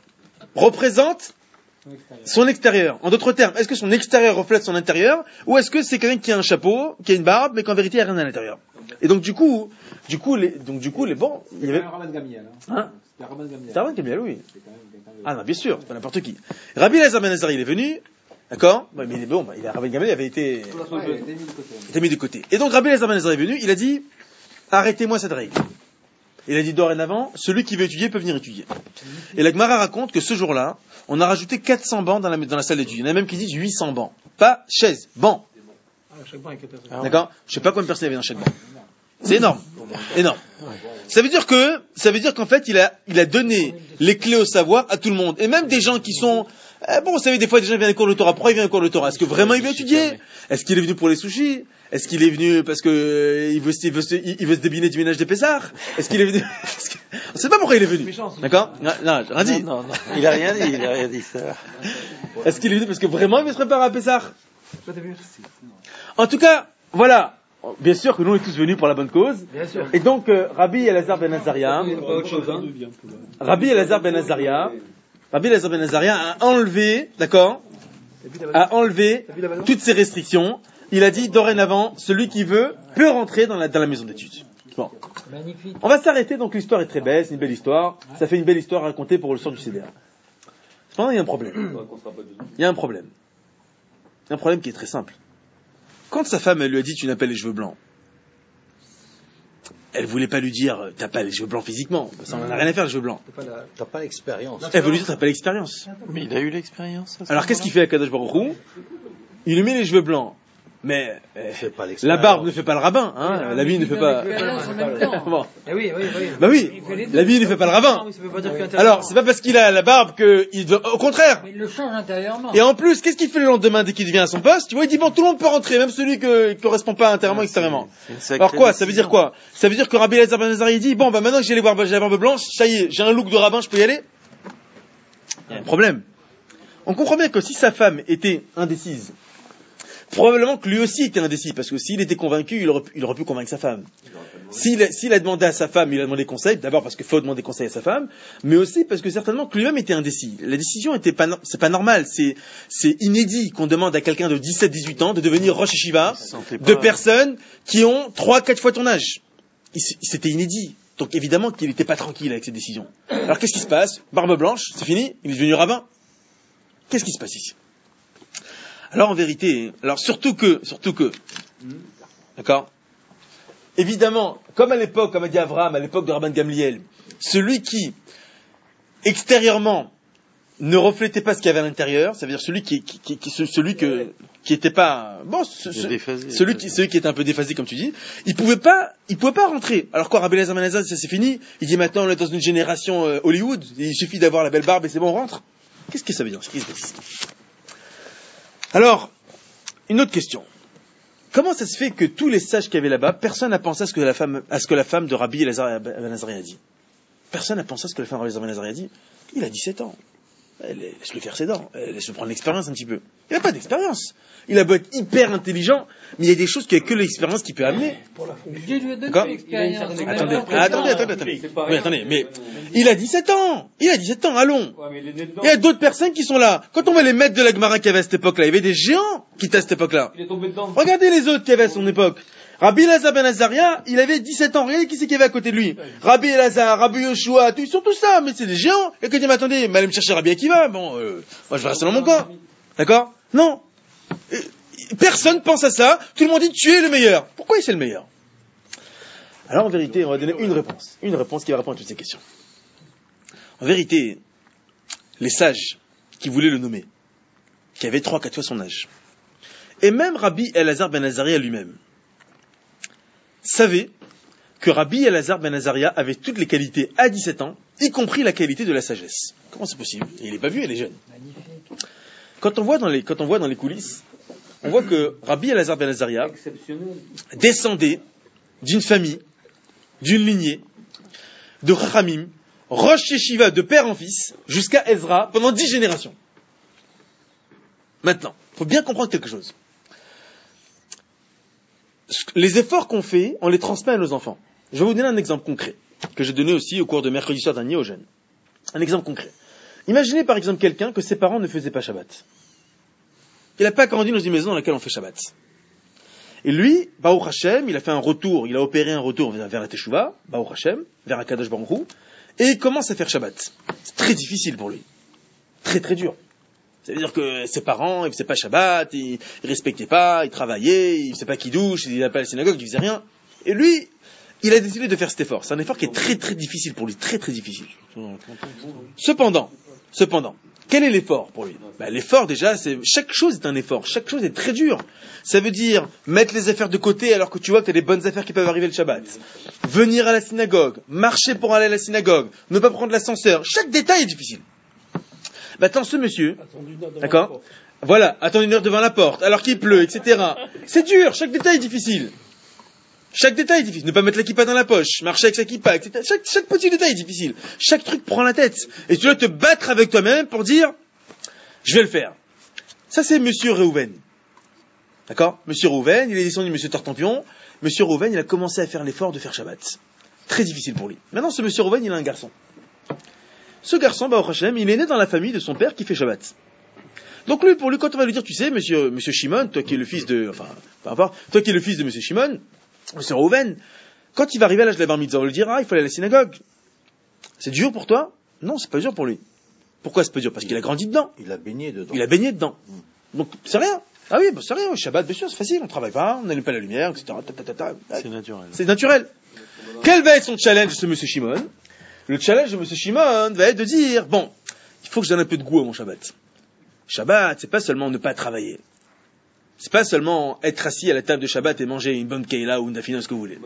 Speaker 1: représente son extérieur. En d'autres termes, est-ce que son extérieur reflète son intérieur, ou est-ce que c'est quelqu'un qui a un chapeau, qui a une barbe, mais qu'en vérité il n'y a rien à l'intérieur? Et donc du coup, du coup, les, donc du coup, les bon, il y avait.
Speaker 3: C'était un Rabban Gamliel.
Speaker 1: Hein?
Speaker 3: C'était un Rabban Gamliel.
Speaker 1: C'était Rabban Gamliel, oui.
Speaker 3: C'était quand même quelqu'un de-
Speaker 1: Ah non, bien sûr, c'est pas n'importe qui. Rabbi Elazar ben Azariah, il est venu, d'accord? Ouais, mais bon, bah, il a, Rabban Gamliel avait été,
Speaker 3: Ouais, il a été mis de côté.
Speaker 1: était mis de côté. Et donc Rabbi Elazar ben Azariah est venu, il a dit, arrêtez-moi cette règle. Il a dit dorénavant, celui qui veut étudier peut venir étudier. Et la Gemara raconte que ce jour-là, on a rajouté quatre cents bancs dans la, dans la salle d'études. Il y en a même qui disent huit cents bancs. Pas chaises, bancs.
Speaker 3: Ah, chaque banc avec quatre personnes.
Speaker 1: D'accord? Je sais pas combien de personnes il y avait dans chaque banc. C'est énorme. Énorme. Ça veut dire que, ça veut dire qu'en fait, il a, il a donné les clés au savoir à tout le monde. Et même des gens qui sont, eh bon, vous savez, des fois, des gens viennent à cours de Torah. Pourquoi ils viennent à cours de Torah? Est-ce que vraiment il veut étudier? Est-ce qu'il est venu pour les sushis? Est-ce qu'il est venu parce que euh, il veut, il veut, se- il veut se débiner du ménage des Pessars? Est-ce qu'il est venu? On sait pas pourquoi il est venu. D'accord? Non, non, j'ai rien dit.
Speaker 2: Non, non, il a rien dit, il a rien dit ça.
Speaker 1: Est-ce qu'il est venu parce que vraiment il veut se préparer à Pessah?
Speaker 3: Toi, t'as vu?
Speaker 1: En tout cas, voilà. Bien sûr que nous on est tous venus pour la bonne cause.
Speaker 3: Bien sûr.
Speaker 1: Et donc, euh, Rabbi Elazar ben Azariah,
Speaker 3: Pas autre chose, hein.
Speaker 1: Rabbi Elazar ben Azariah, Rabbi Elazar ben Azariah a enlevé, d'accord, a enlevé toutes ces restrictions. Il a dit dorénavant, celui qui veut peut rentrer dans la, dans la maison d'études. Bon.
Speaker 4: Magnifique.
Speaker 1: On va s'arrêter, donc l'histoire est très belle, c'est une belle histoire. Ça fait une belle histoire à raconter pour le sort du C D R. Cependant, il y a un problème. Il y a un problème. Il y a un problème qui est très simple. Quand sa femme, elle lui a dit, tu n'as pas les cheveux blancs, elle voulait pas lui dire, t'as pas les cheveux blancs physiquement. Ça, on n'en a rien à faire, les cheveux blancs.
Speaker 3: C'est pas la-
Speaker 2: T'as pas l'expérience.
Speaker 1: Elle voulait dire, t'as pas l'expérience.
Speaker 2: Mais il a eu l'expérience. à ce
Speaker 1: Alors, qu'est-ce qu'il fait à Kadosh Baruch Hu? Il lui met les cheveux blancs. Mais, euh,
Speaker 2: C'est pas
Speaker 1: la
Speaker 2: l'expérience.
Speaker 1: barbe ne fait pas le rabbin, hein. La vie ne fait pas.
Speaker 4: L'expérience en même temps.
Speaker 1: Bon.
Speaker 3: Eh oui, oui, oui.
Speaker 1: Bah oui. La vie ne fait pas le rabbin.
Speaker 3: Ça veut pas dire qu'un
Speaker 1: Alors, c'est pas parce qu'il a la barbe que il doit, au contraire.
Speaker 4: Mais il le change intérieurement.
Speaker 1: Et en plus, qu'est-ce qu'il fait le lendemain dès qu'il devient à son poste? Tu vois, il dit bon, tout le monde peut rentrer, même celui que, qui correspond pas intérieurement, extérieurement. Alors quoi? Ça veut dire quoi? Ça veut dire que Rabbi Elazar ben Azariah dit bon, bah maintenant que j'ai les barbe, j'ai la barbe blanche, ça y est, j'ai un look de rabbin, je peux y aller? Il y a un problème. On comprend bien que si sa femme était indécise, probablement que lui aussi était indécis, parce que s'il était convaincu, il aurait, pu- il aurait pu convaincre sa femme. S'il a, s'il a demandé à sa femme, il a demandé conseil, d'abord parce qu'il faut demander conseil à sa femme, mais aussi parce que certainement que lui-même était indécis. La décision était pas, no- c'est pas normal, c'est, c'est inédit qu'on demande à quelqu'un de dix-sept dix-huit ans de devenir Rosh Yeshiva de personnes qui ont trois quatre fois ton âge. Il s- C'était inédit. Donc évidemment qu'il n'était pas tranquille avec cette décision. Alors qu'est-ce qui se passe? Barbe blanche, c'est fini? Il est devenu rabbin? Qu'est-ce qui se passe ici? Alors en vérité, alors surtout que, surtout que, d'accord? Évidemment, comme à l'époque, comme a dit Abraham, à l'époque de Rabban Gamliel, celui qui, extérieurement, ne reflétait pas ce qu'il y avait à l'intérieur, ça veut dire celui qui, qui, qui, qui- celui que, qui était pas, bon, ce- ce-
Speaker 2: déphasé.
Speaker 1: celui qui, celui qui était un peu déphasé, comme tu dis, il pouvait pas, il pouvait pas rentrer. Alors quoi, Rabbi Elazar ben Azariah, ça c'est fini. Il dit maintenant, on est dans une génération euh, Hollywood, il suffit d'avoir la belle barbe et c'est bon, on rentre. Qu'est-ce que ça veut dire? Qu'est-ce que c'est? Alors, une autre question. Comment ça se fait que tous les sages qu'il y avait là-bas, personne n'a pensé à ce que la femme, à ce que la femme de Rabbi Elazar ben Azariah a dit? Personne n'a pensé à ce que la femme de Rabbi Elazar ben Azariah a dit. Il a dix-sept ans. Laisse-le faire ses dents. Laisse-le prendre l'expérience un petit peu. Il n'a pas d'expérience. Il a beau être hyper intelligent, mais il y a des choses qu'il n'y a que l'expérience qui peut amener.
Speaker 4: Dieu lui a donné
Speaker 1: D'accord?
Speaker 4: l'expérience. en même
Speaker 1: Attendez,
Speaker 4: temps que
Speaker 1: attendez,
Speaker 4: ça.
Speaker 1: attendez, attendez. Oui, attendez, mais il a dix-sept ans. Il a dix-sept ans, allons. Il y a d'autres personnes qui sont là. Quand on voit les maîtres de la Gemara qu'il y avait à cette époque-là, il y avait des géants qui étaient à cette époque-là. Regardez les autres qu'il y avait à son époque. Rabbi Elazar ben Azariah, il avait dix-sept ans. Regardez qui c'est qu'il y avait à côté de lui. Rabbi Elazar, Rabbi Yoshua, tout, ils sont tous ça, mais c'est des géants. Et que dit, mais attendez, mais allez me chercher Rabbi Akiva. Bon, euh, moi je vais rester dans mon coin. D'accord? Non. Euh, Personne pense à ça. Tout le monde dit, tu es le meilleur. Pourquoi il est le meilleur? Alors en vérité, on va donner une réponse. Une réponse qui va répondre à toutes ces questions. En vérité, les sages qui voulaient le nommer, qui avaient trois, quatre fois son âge, et même Rabbi Elazar ben Azariah lui-même, savait que Rabbi Elazar ben Azariah avait toutes les qualités à dix-sept ans, y compris la qualité de la sagesse. Comment c'est possible? Il n'est pas vieux, il est jeune.
Speaker 4: Magnifique.
Speaker 1: Quand on voit dans les, quand on voit dans les coulisses, on voit que Rabbi Elazar ben Azariah descendait d'une famille, d'une lignée, de Chachamim, Rosh Yeshiva de père en fils, jusqu'à Ezra, pendant dix générations. Maintenant, il faut bien comprendre quelque chose. Les efforts qu'on fait, on les transmet à nos enfants. Je vais vous donner un exemple concret, que j'ai donné aussi au cours de mercredi soir dernier aux jeunes. Un exemple concret. Imaginez par exemple quelqu'un que ses parents ne faisaient pas Shabbat. Il n'a pas grandi dans une maison dans laquelle on fait Shabbat. Et lui, Baruch Hashem, il a fait un retour, il a opéré un retour vers la Teshuvah, Baruch Hashem, vers Akadosh Baruch Hu, et il commence à faire Shabbat. C'est très difficile pour lui. Très très dur. Ça veut dire que ses parents, ils ne faisaient pas Shabbat, ils ne respectaient pas, ils travaillaient, ils ne faisaient pas qui douche, ils n'allaient pas à la synagogue, ils ne faisaient rien. Et lui, il a décidé de faire cet effort. C'est un effort qui est très très difficile pour lui, très très difficile. Cependant, cependant, quel est l'effort pour lui? Ben, l'effort déjà, c'est chaque chose est un effort, chaque chose est très dur. Ça veut dire mettre les affaires de côté alors que tu vois que tu as des bonnes affaires qui peuvent arriver le Shabbat. Venir à la synagogue, marcher pour aller à la synagogue, ne pas prendre l'ascenseur, chaque détail est difficile. Maintenant, ce monsieur, d'accord, voilà, attendre une heure devant la porte, alors qu'il pleut, et cetera. C'est dur, chaque détail est difficile. Chaque détail est difficile. Ne pas mettre la kippa dans la poche, marcher avec sa kippa, et cetera. Chaque, chaque petit détail est difficile. Chaque truc prend la tête. Et tu dois te battre avec toi-même pour dire, je vais le faire. Ça, c'est monsieur Réhouven. D'accord? Monsieur Réhouven, il est descendu de monsieur Tartampion. Monsieur Réhouven, il a commencé à faire l'effort de faire Shabbat. Très difficile pour lui. Maintenant, ce monsieur Réhouven, il a un garçon. Ce garçon, Baruch Hashem, il est né dans la famille de son père qui fait Shabbat. Donc lui, pour lui, quand on va lui dire, tu sais, monsieur, monsieur Shimon, toi qui es le fils de, enfin, peu importe, toi qui es le fils de monsieur Shimon, monsieur Réhouven, quand il va arriver à l'âge de la bar mitzvah, on lui dira, il faut aller à la synagogue. C'est dur pour toi? Non, c'est pas dur pour lui. Pourquoi c'est pas dur? Parce qu'il a grandi dedans.
Speaker 2: Il a baigné dedans.
Speaker 1: Il a baigné dedans. Donc, c'est rien. Ah oui, bah, c'est rien. Shabbat, bien sûr, c'est facile. On travaille pas, on n'allume pas la lumière, et cetera. Ta, ta, ta, ta.
Speaker 2: C'est naturel.
Speaker 1: C'est naturel. Quel va être son challenge, ce monsieur Shimon? Le challenge de monsieur Shimon va être de dire, bon, il faut que je donne un peu de goût à mon Shabbat. Shabbat, c'est pas seulement ne pas travailler. C'est pas seulement être assis à la table de Shabbat et manger une bonne keila ou une dafina, ce que vous voulez.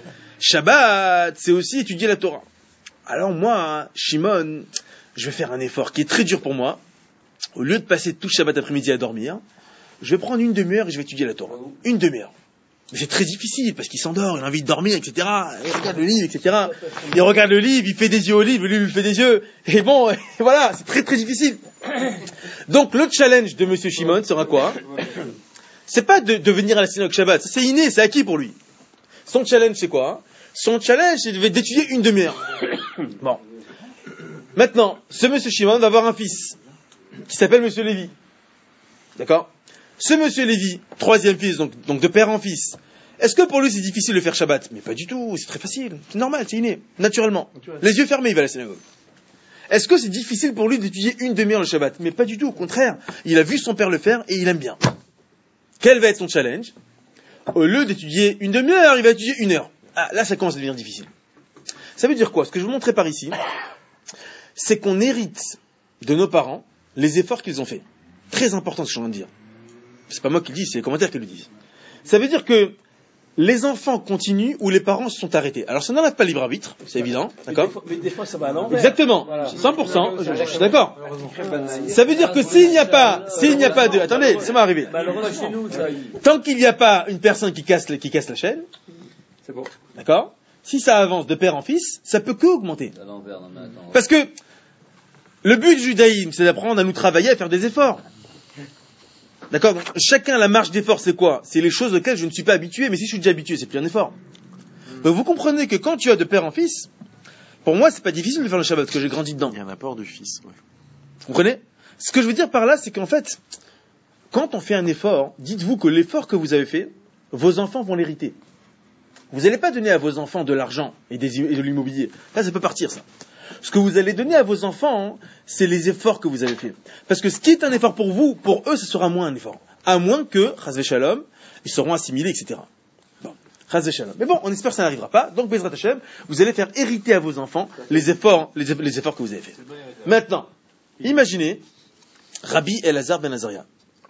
Speaker 1: Shabbat, c'est aussi étudier la Torah. Alors moi, Shimon, je vais faire un effort qui est très dur pour moi. Au lieu de passer tout Shabbat après-midi à dormir, je vais prendre une demi-heure et je vais étudier la Torah. Une demi-heure. Mais c'est très difficile parce qu'il s'endort, il a envie de dormir, et cetera. Il regarde le livre, et cetera. Il regarde le livre, il fait des yeux au livre, le livre il fait des yeux. Et bon, et voilà, c'est très très difficile. Donc le challenge de monsieur Shimon sera quoi? C'est pas de, de venir à la synagogue Shabbat, c'est inné, c'est acquis pour lui. Son challenge c'est quoi? Son challenge c'est d'étudier une demi-heure. Bon. Maintenant, ce monsieur Shimon va avoir un fils qui s'appelle monsieur Lévi. D'accord? Ce monsieur Lévi, troisième fils, donc, donc de père en fils, est-ce que pour lui c'est difficile de faire Shabbat? Mais pas du tout, c'est très facile, c'est normal, c'est inné, naturellement. Les yeux fermés, il va à la synagogue. Est-ce que c'est difficile pour lui d'étudier une demi-heure le Shabbat? Mais pas du tout, au contraire. Il a vu son père le faire et il aime bien. Quel va être son challenge? Au lieu d'étudier une demi-heure, il va étudier une heure. Ah, là ça commence à devenir difficile. Ça veut dire quoi? Ce que je vous montrer par ici, c'est qu'on hérite de nos parents les efforts qu'ils ont faits. Très important ce que je suis en train de dire. C'est pas moi qui le dis, c'est les commentaires qui le disent. Ça veut dire que les enfants continuent où les parents se sont arrêtés. Alors ça n'enlève pas le libre arbitre, c'est évident, d'accord?
Speaker 3: Mais des fois ça va à l'envers.
Speaker 1: Exactement, voilà. cent pour cent, je, je suis d'accord. Ça veut dire que s'il n'y a pas, s'il n'y a pas de, attendez, ça m'est arrivé. Tant qu'il n'y a pas une personne qui casse, qui casse la chaîne,
Speaker 3: c'est bon.
Speaker 1: D'accord? Si ça avance de père en fils, ça peut que augmenter. Parce que le but du judaïsme, c'est d'apprendre à nous travailler, à faire des efforts. D'accord? Donc, chacun, la marge d'effort, c'est quoi? C'est les choses auxquelles je ne suis pas habitué, mais si je suis déjà habitué, c'est plus un effort. Donc vous comprenez que quand tu as de père en fils, pour moi, c'est pas difficile de faire le Shabbat, parce que j'ai grandi dedans.
Speaker 2: Il y a un apport du fils, ouais.
Speaker 1: Vous comprenez? Ce que je veux dire par là, c'est qu'en fait, quand on fait un effort, dites-vous que l'effort que vous avez fait, vos enfants vont l'hériter. Vous n'allez pas donner à vos enfants de l'argent et, des, et de l'immobilier. Là, ça peut partir, ça. Ce que vous allez donner à vos enfants, c'est les efforts que vous avez faits. Parce que ce qui est un effort pour vous, pour eux, ce sera moins un effort. À moins que, chas v'shalom, ils seront assimilés, et cetera. Bon, chas v'shalom. Mais bon, on espère que ça n'arrivera pas. Donc, Bezrat Hashem, vous allez faire hériter à vos enfants les efforts, les, les efforts que vous avez faits. Maintenant, imaginez Rabbi Elazar ben Azaria.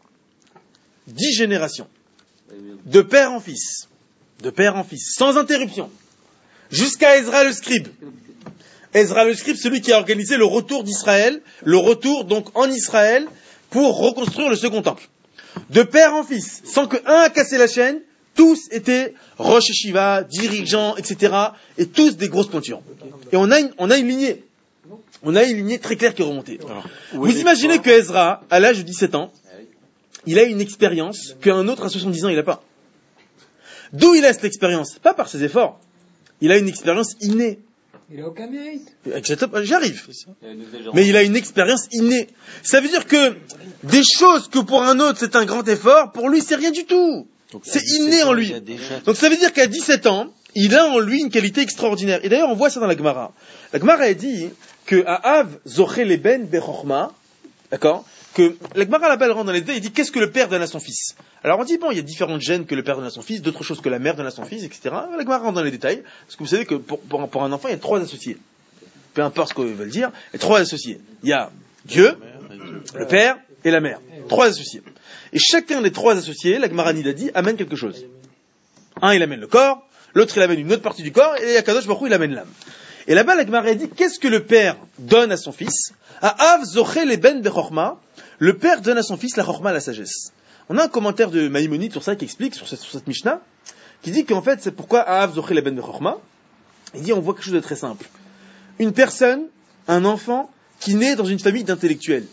Speaker 1: Dix générations. De père en fils. De père en fils. Sans interruption. Jusqu'à Ezra le scribe. Ezra le scribe, celui qui a organisé le retour d'Israël, le retour donc en Israël, pour reconstruire le second temple. De père en fils, sans que un a cassé la chaîne, tous étaient rosh yeshiva, dirigeants, et cetera, et tous des grosses pointures. Et on a une, on a une lignée. On a une lignée très claire qui est remontée. Alors, vous imaginez que Ezra, à l'âge de dix-sept ans, il a une expérience qu'un autre à soixante-dix ans, il n'a pas. D'où il a cette expérience? Pas par ses efforts. Il a une expérience innée.
Speaker 4: Il a aucun mérite.
Speaker 1: Exactement, j'y arrive. Mais il a une expérience innée. Ça veut dire que des choses que pour un autre c'est un grand effort, pour lui c'est rien du tout. Donc, c'est inné en lui. Déjà... Donc ça veut dire qu'à dix-sept ans, il a en lui une qualité extraordinaire. Et d'ailleurs on voit ça dans la Gemara. La Gemara a dit que à Av zoche leben bechorma, d'accord, que la Gemara là-bas elle rentre dans les détails, il dit qu'est-ce que le père donne à son fils. Alors on dit bon, il y a différentes gènes que le père donne à son fils, d'autres choses que la mère donne à son fils, et cetera. La Gemara rentre dans les détails, parce que vous savez que pour, pour, pour un enfant il y a trois associés. Peu importe ce qu'ils veulent dire, il y a trois associés. Il y a Dieu, le père et la mère. Trois associés. Et chacun des trois associés, la Gemara Nida dit, amène quelque chose. Un il amène le corps, l'autre il amène une autre partie du corps, et Akadosh Baruch Hu il amène l'âme. Et là-bas la Gemara dit, qu'est-ce que le père donne à son fils? À Av zoche leben bechorma, le père donne à son fils la chorma, la sagesse. On a un commentaire de Maïmonide sur ça qui explique, sur cette, sur cette Mishnah, qui dit qu'en fait, c'est pourquoi Av zoche leben bechorma. Il dit, on voit quelque chose de très simple. Une personne, un enfant, qui naît dans une famille d'intellectuels.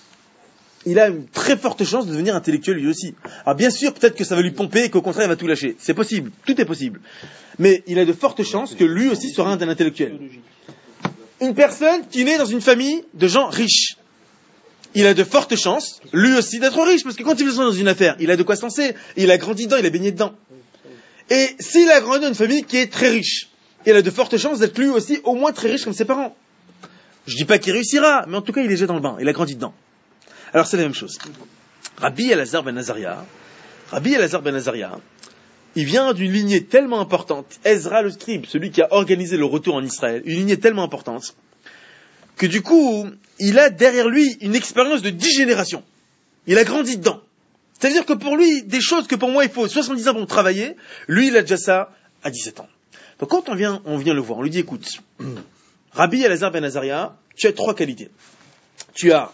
Speaker 1: Il a une très forte chance de devenir intellectuel lui aussi. Alors bien sûr, peut-être que ça va lui pomper et qu'au contraire, il va tout lâcher. C'est possible, tout est possible. Mais il a de fortes chances que lui aussi sera un intellectuel. Une personne qui naît dans une famille de gens riches. Il a de fortes chances, lui aussi, d'être riche, parce que quand il est dans une affaire, il a de quoi se lancer, il a grandi dedans, il a baigné dedans. Et s'il a grandi dans une famille qui est très riche, il a de fortes chances d'être lui aussi au moins très riche comme ses parents. Je dis pas qu'il réussira, mais en tout cas, il est déjà dans le bain, il a grandi dedans. Alors c'est la même chose. Rabbi Elazar ben Azaria, Rabbi Elazar ben Azaria, il vient d'une lignée tellement importante, Ezra le scribe, celui qui a organisé le retour en Israël, une lignée tellement importante, que du coup, il a derrière lui une expérience de dix générations. Il a grandi dedans. C'est-à-dire que pour lui, des choses que pour moi il faut soixante-dix ans pour travailler, lui il a déjà ça à dix-sept ans. Donc quand on vient, on vient le voir, on lui dit écoute, Rabbi Elazar ben Azaria, tu as trois qualités. Tu as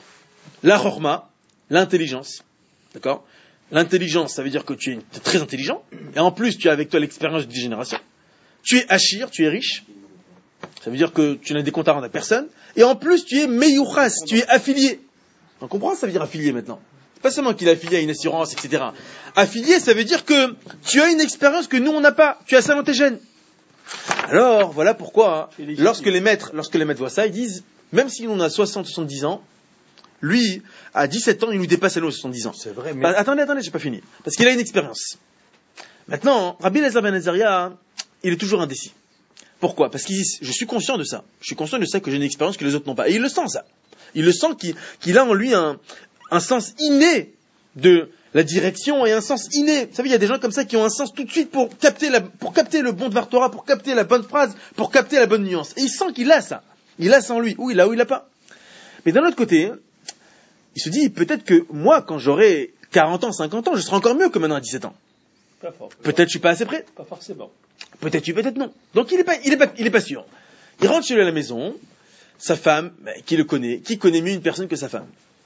Speaker 1: la chorma, l'intelligence, d'accord? L'intelligence, ça veut dire que tu es, tu es très intelligent, et en plus tu as avec toi l'expérience de dix générations. Tu es achir, tu es riche, ça veut dire que tu n'as des comptes à rendre à personne, et en plus tu es meyuchas, tu es affilié. On comprend ça veut dire affilié maintenant. C'est pas seulement qu'il est affilié à une assurance, et cetera. Affilié, ça veut dire que tu as une expérience que nous on n'a pas, tu as ça dans tes gènes. Alors, voilà pourquoi, hein, lorsque les maîtres, lorsque les maîtres voient ça, ils disent, même si on a soixante, soixante-dix ans, lui, à dix-sept ans, il nous dépasse à nous à soixante-dix ans. C'est vrai, mais... Bah, attendez, attendez, j'ai pas fini. Parce qu'il a une expérience. Maintenant, Rabbi Elazar ben Azaria, il est toujours indécis. Pourquoi? Parce qu'il dit, je suis conscient de ça. Je suis conscient de ça que j'ai une expérience que les autres n'ont pas. Et il le sent, ça. Il le sent qu'il, qu'il a en lui un, un sens inné de la direction et un sens inné. Vous savez, il y a des gens comme ça qui ont un sens tout de suite pour capter la, pour capter le bon Dvar Torah, pour capter la bonne phrase, pour capter la bonne nuance. Et il sent qu'il a ça. Il a ça en lui. Ou il a ou il a pas. Mais d'un autre côté, il se dit, peut-être que moi, quand j'aurai quarante ans, cinquante ans, je serai encore mieux que maintenant à dix-sept ans. Pas fort, peut-être je suis pas assez prêt.
Speaker 3: Pas forcément.
Speaker 1: Peut-être oui, peut-être non. Donc il est pas, il est pas, il est pas sûr. Il rentre chez lui à la maison, sa femme, bah, qui le connaît, qui connaît mieux une personne que sa femme?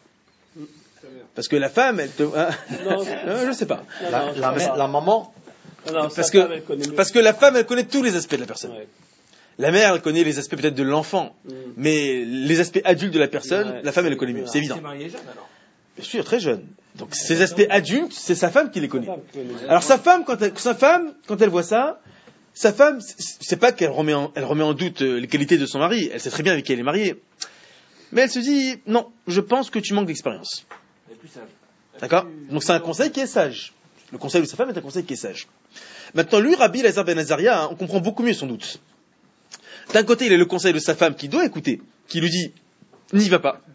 Speaker 1: Parce que la femme, elle te, hein, non, non, je sais pas.
Speaker 2: La, la, la, la maman.
Speaker 3: Non,
Speaker 1: parce que, parce que la femme, elle connaît tous les aspects de la personne. Ouais. La mère, elle connaît les aspects peut-être de l'enfant, mm. mais les aspects adultes de la personne, ouais, la femme, elle le connaît mieux. C'est évident.
Speaker 3: Marié jeune, alors.
Speaker 1: Bien sûr, très jeune. Donc ces aspects adultes, c'est sa femme qui les connaît. Alors sa femme, quand elle, sa femme, quand elle voit ça, sa femme, c'est pas qu'elle remet en, elle remet en doute les qualités de son mari. Elle sait très bien avec qui elle est mariée. Mais elle se dit, non, je pense que tu manques d'expérience. Elle est plus sage. D'accord? Donc c'est un conseil qui est sage. Le conseil de sa femme est un conseil qui est sage. Maintenant, lui, Rabbi Elazar ben Azaria, on comprend beaucoup mieux son doute. D'un côté, il a le conseil de sa femme qui doit écouter, qui lui dit, n'y va pas.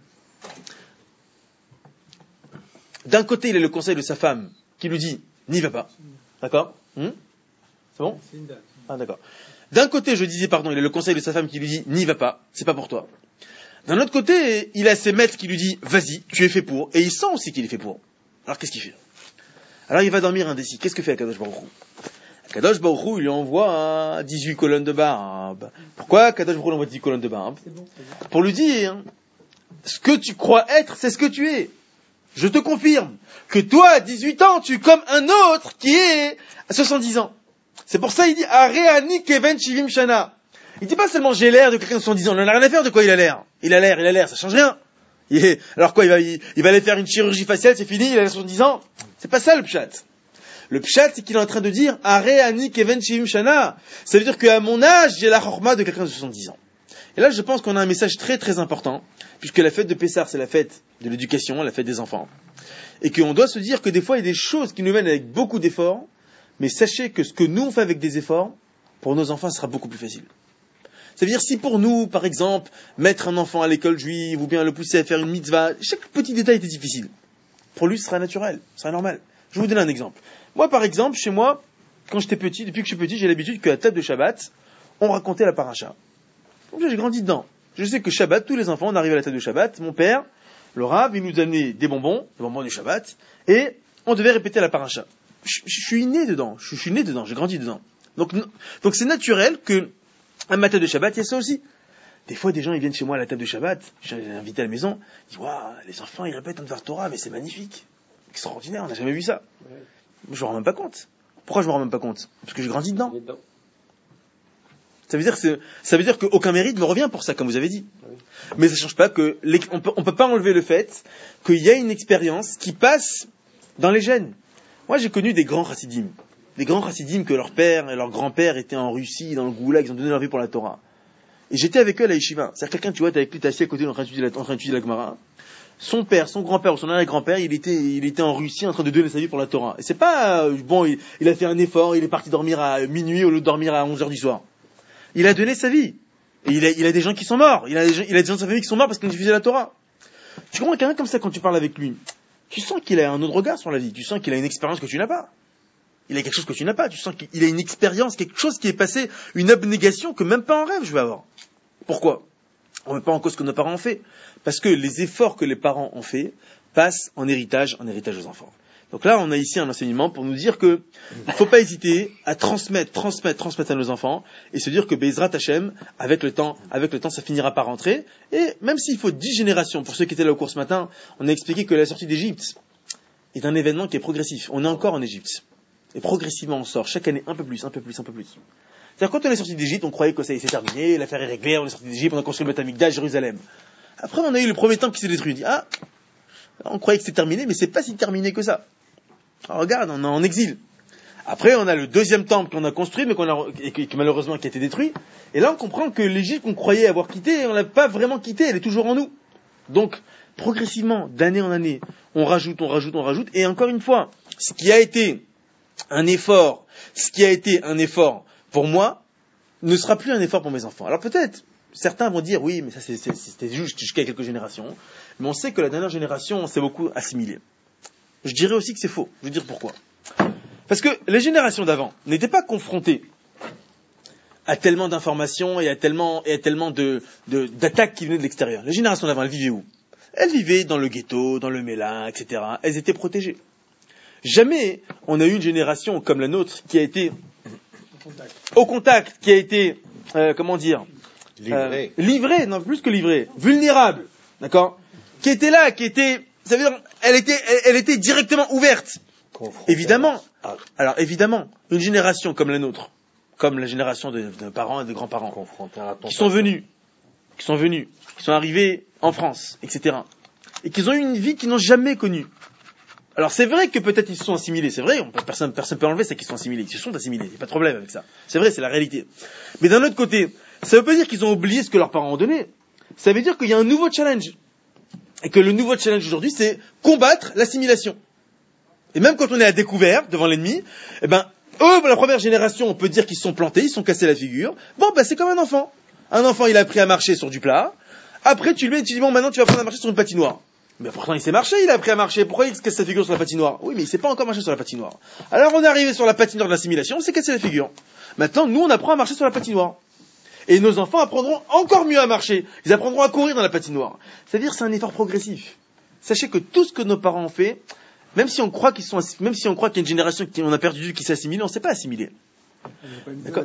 Speaker 1: D'un côté, il a le conseil de sa femme qui lui dit, n'y va pas. D'accord? hum C'est bon? Ah, d'accord. D'un côté, je disais, pardon, il a le conseil de sa femme qui lui dit, n'y va pas, c'est pas pour toi. D'un autre côté, il a ses maîtres qui lui disent, vas-y, tu es fait pour. Et il sent aussi qu'il est fait pour. Alors, qu'est-ce qu'il fait? Alors, il va dormir indécis. Qu'est-ce que fait Akadosh Baruch Hu? Akadosh Baruch Hu, il lui envoie dix-huit colonnes de barbe. Pourquoi Akadosh Baruch Hu lui envoie dix colonnes de barbe? C'est bon, c'est bon. Pour lui dire, ce que tu crois être, c'est ce que tu es. Je te confirme que toi, à dix-huit ans, tu es comme un autre qui est à soixante-dix ans. C'est pour ça qu'il dit, Areani Keven Shivim Shana. Il dit pas seulement j'ai l'air de quelqu'un de soixante-dix ans. Il n'en a rien à faire de quoi il a l'air. Il a l'air, il a l'air, ça change rien. Il est... Alors quoi, il va, il, il va aller faire une chirurgie faciale, c'est fini, il a soixante-dix ans. C'est pas ça le pshat. Le pshat, c'est qu'il est en train de dire, Are ani keven sheim shana. Ça veut dire qu'à mon âge, j'ai la chorma de quelqu'un de soixante-dix ans. Et là, je pense qu'on a un message très très important, puisque la fête de Pessah, c'est la fête de l'éducation, la fête des enfants. Et qu'on doit se dire que des fois, il y a des choses qui nous mènent avec beaucoup d'efforts, mais sachez que ce que nous on fait avec des efforts, pour nos enfants, ce sera beaucoup plus facile. Ça veut dire, si pour nous, par exemple, mettre un enfant à l'école juive, ou bien le pousser à faire une mitzvah, chaque petit détail était difficile. Pour lui, ce sera naturel, ce sera normal. Je vais vous donner un exemple. Moi, par exemple, chez moi, quand j'étais petit, depuis que je suis petit, j'ai l'habitude qu'à la table de Shabbat, on racontait la paracha. Donc j'ai grandi dedans. Je sais que Shabbat, tous les enfants, on arrive à la table de Shabbat, mon père, le Rav, il nous amenait des bonbons, des bonbons du Shabbat, et on devait répéter la paracha. Je, je suis né dedans, je, je suis né dedans, j'ai grandi dedans. Donc, donc c'est naturel que, à ma table de Shabbat, il y a ça aussi. Des fois, des gens, ils viennent chez moi à la table de Shabbat, je les invité à la maison, ils disent, waouh, les enfants, ils répètent un Dvar Torah, mais c'est magnifique. Extraordinaire, on n'a jamais vu ça. Ouais. Je me rends même pas compte. Pourquoi je me rends même pas compte? Parce que j'ai grandi dedans. dedans. Ça veut dire que c'est, ça veut dire qu'aucun mérite me revient pour ça, comme vous avez dit. Oui. Mais ça change pas que les, on peut, on peut pas enlever le fait qu'il y a une expérience qui passe dans les gènes. Moi, j'ai connu des grands chassidim, des grands chassidim que leur père et leur grand-père étaient en Russie, dans le goulag, ils ont donné leur vie pour la Torah. Et j'étais avec eux à la yeshiva. C'est-à-dire quelqu'un, tu vois, t'es avec lui, t'es assis à côté, en train d'étudier la, en train d'étudier la Gemara. Son père, son grand-père ou son arrière-grand-père, il était, il était en Russie en train de donner sa vie pour la Torah. Et c'est pas, bon, il, il a fait un effort, il est parti dormir à minuit au lieu de dormir à onze heures du soir. Il a donné sa vie. Et il a, il a des gens qui sont morts. Il a, des gens, il a des gens de sa famille qui sont morts parce qu'ils ont diffusé la Torah. Tu comprends quelqu'un comme ça quand tu parles avec lui? Tu sens qu'il a un autre regard sur la vie. Tu sens qu'il a une expérience que tu n'as pas. Il a quelque chose que tu n'as pas. Tu sens qu'il a une expérience, quelque chose qui est passé, une abnégation que même pas en rêve je vais avoir. Pourquoi? On ne met pas en cause ce que nos parents ont fait. Parce que les efforts que les parents ont fait passent en héritage, en héritage aux enfants. Donc là, on a ici un enseignement pour nous dire que il ne faut pas hésiter à transmettre, transmettre, transmettre à nos enfants et se dire que Be'ezrat Hashem, avec le temps, avec le temps, ça finira par rentrer. Et même s'il faut dix générations, pour ceux qui étaient là au cours ce matin, on a expliqué que la sortie d'Égypte est un événement qui est progressif. On est encore en Égypte. Et progressivement, on sort chaque année un peu plus, un peu plus, un peu plus. C'est-à-dire, quand on est sorti d'Égypte, on croyait que ça y est, c'est terminé, l'affaire est réglée, on est sorti d'Égypte, on a construit le Beth Amikdash, Jérusalem. Après, on a eu le premier temple qui s'est détruit. On dit, ah, on croyait que c'était terminé, mais c'est pas si terminé que ça. Alors, regarde, on est en exil. Après, on a le deuxième temple qu'on a construit, mais qu'on a, et qui, malheureusement, qui a été détruit. Et là, on comprend que l'Égypte qu'on croyait avoir quitté, on l'a pas vraiment quitté, elle est toujours en nous. Donc, progressivement, d'année en année, on rajoute, on rajoute, on rajoute. Et encore une fois, ce qui a été un effort, ce qui a été un effort pour moi, ne sera plus un effort pour mes enfants. Alors peut-être, certains vont dire, oui, mais ça c'est, c'est, c'était juste jusqu'à quelques générations. Mais on sait que la dernière génération, on s'est beaucoup assimilé. Je dirais aussi que c'est faux. Je vais dire pourquoi. Parce que les générations d'avant n'étaient pas confrontées à tellement d'informations et à tellement, et à tellement de, de, d'attaques qui venaient de l'extérieur. Les générations d'avant, elles vivaient où? Elles vivaient dans le ghetto, dans le Mélin, et cetera. Elles étaient protégées. Jamais on a eu une génération comme la nôtre qui a été au contact, au contact qui a été, euh, comment dire, livrée, euh, livrée, non plus que livrée, vulnérable, d'accord, qui était là, qui était, ça veut dire, elle était, elle, elle était directement ouverte. Confronté. Évidemment, alors évidemment, une génération comme la nôtre, comme la génération de, de parents et de grands-parents, qui sont venus, qui sont venus, qui sont arrivés en France, et cetera, et qui ont eu une vie qu'ils n'ont jamais connue. Alors c'est vrai que peut-être ils se sont assimilés, c'est vrai, on peut, personne ne peut enlever ça qu'ils sont assimilés, ils se sont assimilés, il n'y a pas de problème avec ça. C'est vrai, c'est la réalité. Mais d'un autre côté, ça ne veut pas dire qu'ils ont oublié ce que leurs parents ont donné. Ça veut dire qu'il y a un nouveau challenge. Et que le nouveau challenge aujourd'hui, c'est combattre l'assimilation. Et même quand on est à découvert devant l'ennemi, eh ben, eux, la première génération, on peut dire qu'ils se sont plantés, ils se sont cassés la figure. Bon, ben c'est comme un enfant. Un enfant, il a appris à marcher sur du plat. Après, tu lui mets, tu dis, bon, maintenant tu vas apprendre à marcher sur une patinoire. Mais pourtant il sait marcher, il a appris à marcher. Pourquoi il se casse sa figure sur la patinoire? Oui, mais il sait pas encore marcher sur la patinoire. Alors on est arrivé sur la patinoire de l'assimilation, on s'est cassé la figure. Maintenant, nous, on apprend à marcher sur la patinoire. Et nos enfants apprendront encore mieux à marcher. Ils apprendront à courir dans la patinoire. C'est-à-dire, c'est un effort progressif. Sachez que tout ce que nos parents ont fait, même si on croit qu'ils sont, même si on croit qu'il y a une génération qui on a perdu, qui s'est assimilée, on ne s'est pas assimilé. D'accord.